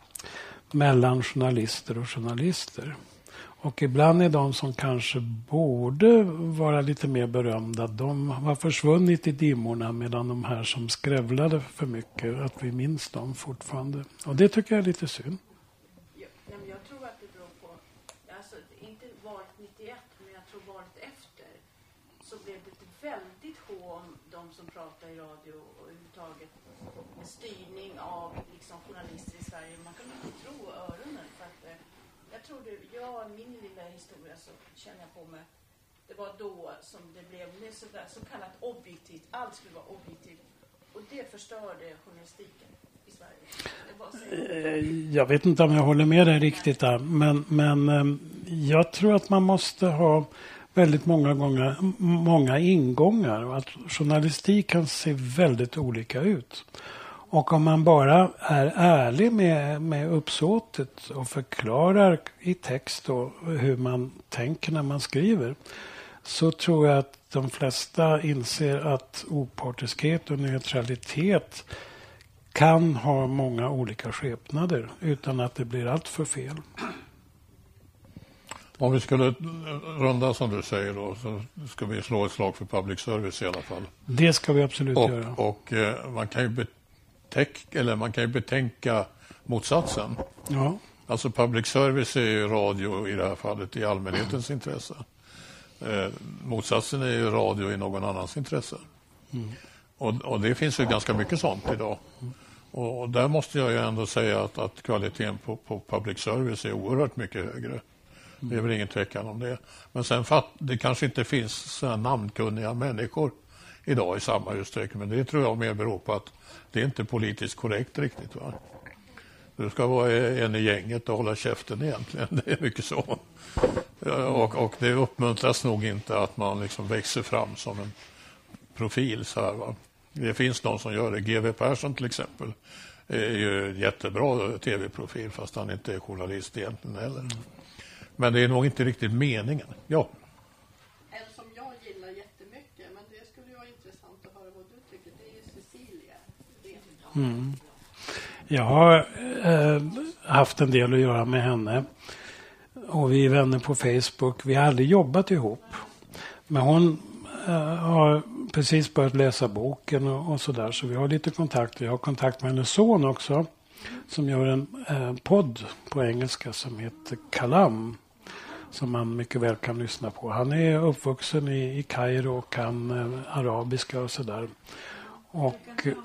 mellan journalister och journalister. Och ibland är de som kanske borde vara lite mer berömda, de har försvunnit i dimmorna, medan de här som skrävlade för mycket, att vi minns dem fortfarande. Och det tycker jag är lite synd. Ja, men jag tror att det beror på, alltså inte valet nittioett, men jag tror valet efter, så blev det ett väldigt hå om de som pratar i radio och överhuvudtaget en styrning av liksom, journalister i Sverige. Man kan inte tro öronen, för att jag tror det, jag, min lilla historia, så känner jag på mig, det var då som det blev så, där, så kallat objektivt, allt skulle vara objektivt, och det förstörde journalistiken i Sverige. Det var så... Jag vet inte om jag håller med dig riktigt där, men, men jag tror att man måste ha väldigt många gånger, många ingångar, och att journalistik kan se väldigt olika ut. Och om man bara är ärlig med, med uppsåtet och förklarar i text då hur man tänker när man skriver, så tror jag att de flesta inser att opartiskhet och neutralitet kan ha många olika skepnader utan att det blir allt för fel. Om vi skulle runda som du säger då, så ska vi slå ett slag för public service i alla fall. Det ska vi absolut och, göra. Och eh, man kan ju betäck, eller man kan ju betänka motsatsen. Ja. Alltså public service är ju radio i det här fallet i allmänhetens intresse. Eh, motsatsen är ju radio i någon annans intresse. Mm. Och, och det finns ju ganska mycket sånt idag. Mm. Och, och där måste jag ju ändå säga att, att kvaliteten på, på public service är oerhört mycket högre. Mm. Det är väl ingen tvekan om det. Men sen fatt, det kanske inte finns så namnkunniga människor idag i samma utsträckning. Men det tror jag mer beror på att det är inte politiskt korrekt riktigt, va? Du ska vara en i gänget och hålla käften egentligen. Det är mycket så. Och, och det uppmuntras nog inte att man liksom växer fram som en profil så här, va? Det finns någon som gör det. G W Persson till exempel är ju en jättebra tv-profil, fast han inte är journalist egentligen heller. Men det är nog inte riktigt meningen. Ja. En som jag gillar jättemycket, men det skulle ju vara intressant att höra vad du tycker. Det är ju Cecilia. Mm. Jag har eh, haft en del att göra med henne. Och vi är vänner på Facebook. Vi har aldrig jobbat ihop. Men hon eh, har precis börjat läsa boken och, och sådär. Så vi har lite kontakt. Jag har kontakt med hennes son också. Som gör en eh, podd på engelska som heter Kalam. Som man mycket väl kan lyssna på. Han är uppvuxen i, i Kairo och kan eh, arabiska och sådär. Och...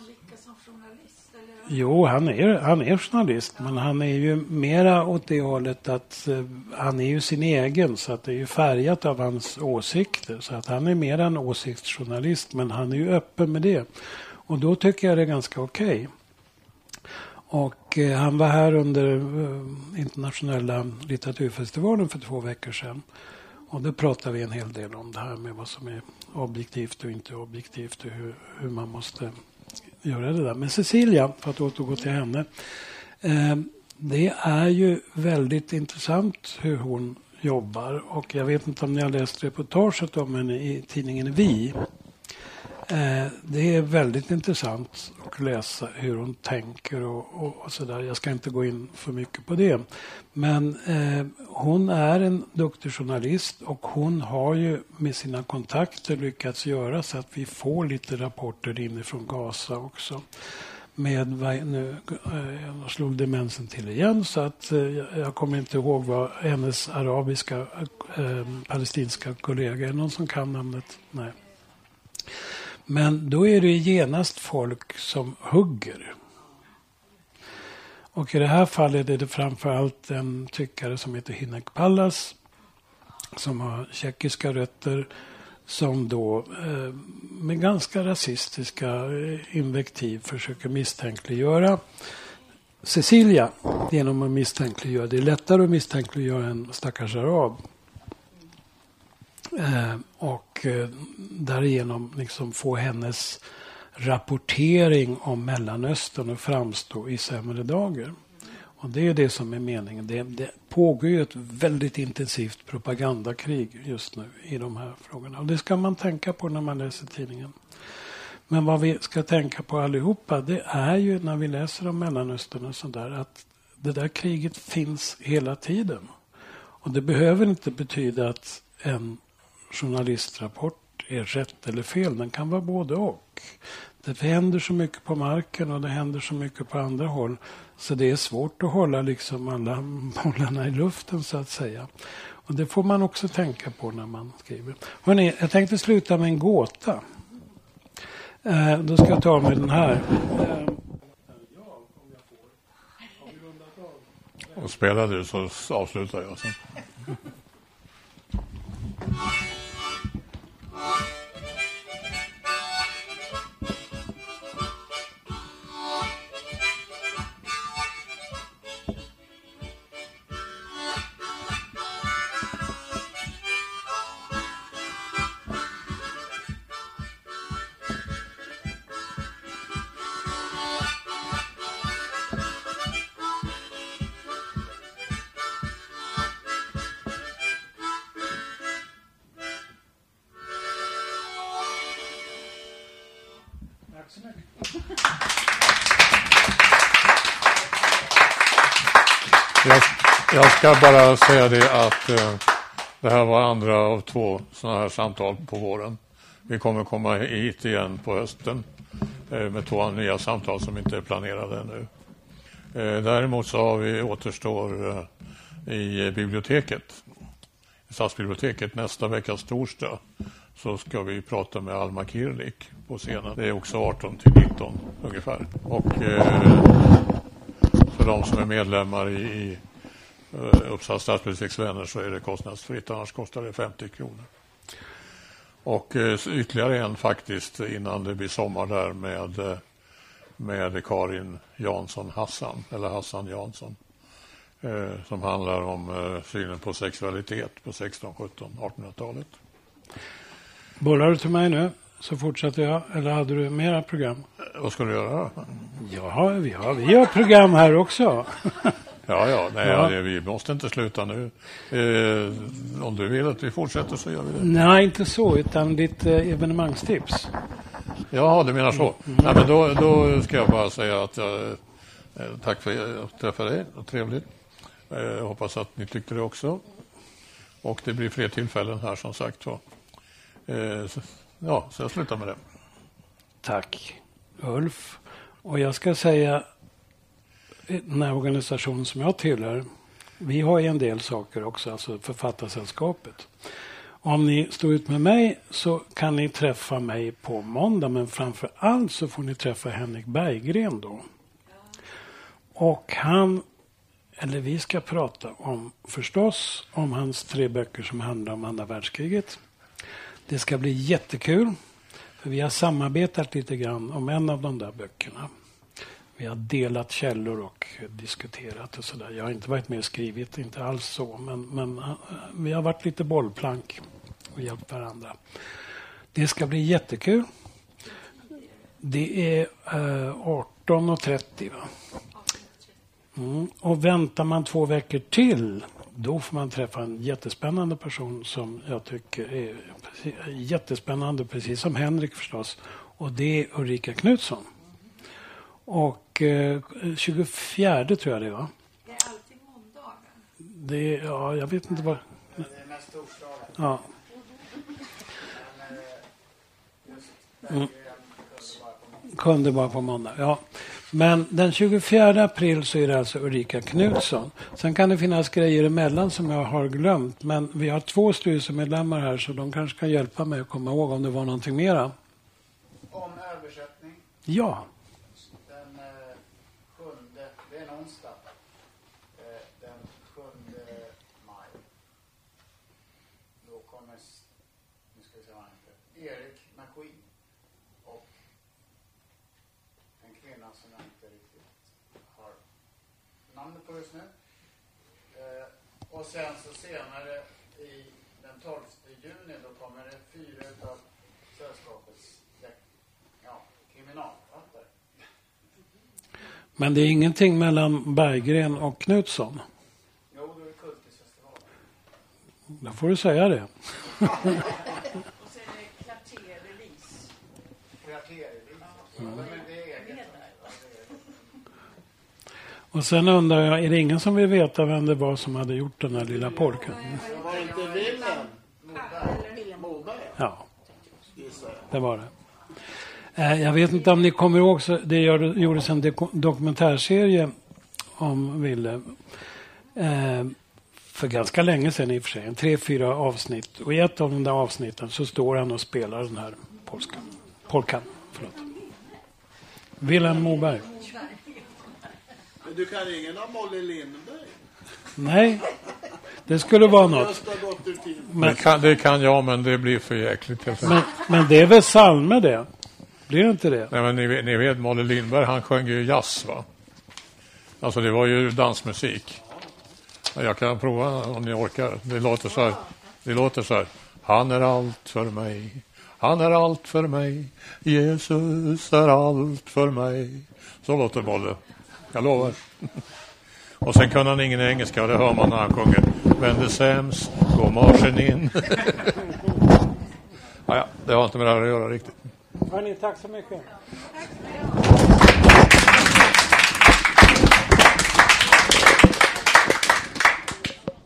Jo, han är, han är journalist, men han är ju mera åt det hållet att uh, han är ju sin egen, så att det är ju färgat av hans åsikter. Så att han är mer en åsiktsjournalist, men han är ju öppen med det. Och då tycker jag det är ganska okej. Okay. Och uh, han var här under uh, internationella litteraturfestivalen för två veckor sedan. Och då pratar vi en hel del om det här med vad som är objektivt och inte objektivt och hur, hur man måste göra det där. Men Cecilia, för att återgå till henne, eh, det är ju väldigt intressant hur hon jobbar. Och jag vet inte om ni har läst reportaget om henne i tidningen Vi. Eh, det är väldigt intressant att läsa hur hon tänker och, och, och sådär. Jag ska inte gå in för mycket på det. Men eh, hon är en duktig journalist och hon har ju med sina kontakter lyckats göra så att vi får lite rapporter inifrån Gaza också. Med nu jag slog demensen till igen så att eh, jag kommer inte ihåg vad hennes arabiska eh, palestinska kollega är. Någon som kan namnet? Nej. Men då är det genast folk som hugger. Och i det här fallet är det framförallt en tyckare som heter Hinek Pallas som har tjeckiska rötter som då eh, med ganska rasistiska invektiv försöker misstänkliggöra Cecilia genom att misstänkliggöra. Det är lättare att misstänkliggöra en stackars arab. Eh, och eh, därigenom liksom få hennes rapportering om Mellanöstern att framstå i sämre dagar. Och det är det som är meningen. Det, det pågår ju ett väldigt intensivt propagandakrig just nu i de här frågorna. Och det ska man tänka på när man läser tidningen. Men vad vi ska tänka på allihopa, det är ju när vi läser om Mellanöstern och sådär att det där kriget finns hela tiden. Och det behöver inte betyda att en journalistrapport är rätt eller fel. Den kan vara både och. Det händer så mycket på marken och det händer så mycket på andra håll. Så det är svårt att hålla liksom alla bollarna i luften så att säga. Och det får man också tänka på när man skriver. Hörrni, jag tänkte sluta med en gåta. Eh, då ska jag ta med den här. Eh, och spelar du så avslutar jag sen. Jag, jag ska bara säga det att eh, det här var andra av två sådana här samtal på våren. Vi kommer komma hit igen på hösten eh, med två nya samtal som inte är planerade ännu. Eh, däremot så har vi återstår eh, i biblioteket, i stadsbiblioteket nästa veckas torsdag. Så ska vi prata med Alma Kirlik på scenen. Det är också arton till nitton ungefär. Och eh, för de som är medlemmar i, i uh, Uppsala stadsbiblioteksvänner så är det kostnadsfritt. Annars kostar det femtio kronor. Och eh, ytterligare en faktiskt innan det blir sommar där med, eh, med Karin Jansson Hassan. Eller Hassan Jansson. Eh, som handlar om eh, synen på sexualitet på sexton-, sjutton-, artonhundratalet. Bollar du till mig nu så fortsätter jag. Eller hade du mera program? Vad ska du göra? Ja, vi har, vi har program här också. Ja, ja, nej, ja. Det, vi måste inte sluta nu. Eh, om du vill att vi fortsätter så gör vi det. Nej, inte så, utan lite evenemangstips. Ja, du menar så. Mm. Nej, men då, då ska jag bara säga att jag, eh, tack för att jag träffade dig. Trevligt. Eh, jag hoppas att ni tyckte det också. Och det blir fler tillfällen här som sagt. Så. Eh, så, ja, så jag slutar med det. Tack, Ulf. Och jag ska säga den här organisationen som jag tillhör, vi har ju en del saker också, alltså Författarsällskapet. Om ni står ut med mig så kan ni träffa mig på måndag, men framför allt så får ni träffa Henrik Berggren då. Och han, eller vi ska prata om, förstås, om hans tre böcker som handlar om andra världskriget. Det ska bli jättekul, för vi har samarbetat lite grann om en av de där böckerna. Vi har delat källor och diskuterat och sådär. Jag har inte varit med och skrivit, inte alls så. Men, men vi har varit lite bollplank och hjälpt varandra. Det ska bli jättekul. Det är eh, arton och trettio va? Mm. Och väntar man två veckor till, då får man träffa en jättespännande person som jag tycker är jättespännande, precis som Henrik förstås. Och det är Ulrika Knutsson. Och eh, tjugofjärde tror jag det var. Det är alltid måndagar. Det är, ja, jag vet inte vad... Det är mest torsdagar. Ja. Men eh, just Mm. Berggren Kunde kunde bara på måndag. bara på måndag, ja. Men den tjugofjärde april så är det alltså Ulrika Knutsson. Sen kan det finnas grejer emellan som jag har glömt. Men vi har två styrelsemedlemmar här så de kanske kan hjälpa mig att komma ihåg om det var någonting mera. Om översättning. Ja, Den eh, sjunde, det är en onsdag. Eh, den sjunde maj. Då kommer, s- nu ska vi se vad han heter, Erik McQueen. Och en kvinna som jag inte riktigt har namnet på just nu. Eh, och sen så senare i den tolfte juni då kommer det fyra av sällskapets ja, kriminalförfattare. men det är ingenting mellan Berggren och Knutsson. Jo, då är det Kultisfestivalen. Då får du säga det. Och så är det kvarterrelease. Kvarterrelease. Ja, men det är eget. Med där. Ja, det är Och sen undrar jag, är det ingen som vill veta vem det var som hade gjort den här lilla polkan? Det var inte Wilhelm Moberg. Moberg, Ja, gissar jag. det var det. Eh, Jag vet inte om ni kommer ihåg, så det gör- gjordes en deko- dokumentärserie om Ville. Eh, för ganska länge sedan i och för sig, en tre, fyra avsnitt. Och i ett av de där avsnitten så står han och spelar den här polskan. Polkan. Förlåt. Wilhelm Moberg. Men du kan ingen av Molly Lindberg? Nej, det skulle vara något. Just har gått ur tid. Men, Det, kan, det kan jag, men det blir för jäkligt. helt enkelt. men, men det är väl psalmer det? Blir det inte det? Nej, men ni, vet- ni vet, Molly Lindberg, han sjöng ju jazz, va? Alltså det var ju dansmusik. Jag kan prova om ni orkar. Det låter så här. Det låter så här. Han är allt för mig. Han är allt för mig. Jesus är allt för mig. Så låter Molly. Jag lovar. Och sen kan han ingen engelska, och det hör man när han sjunger. When the Sams go marschen in. Ja, ja, det har inte med det här att göra riktigt. Hörrni, tack så mycket.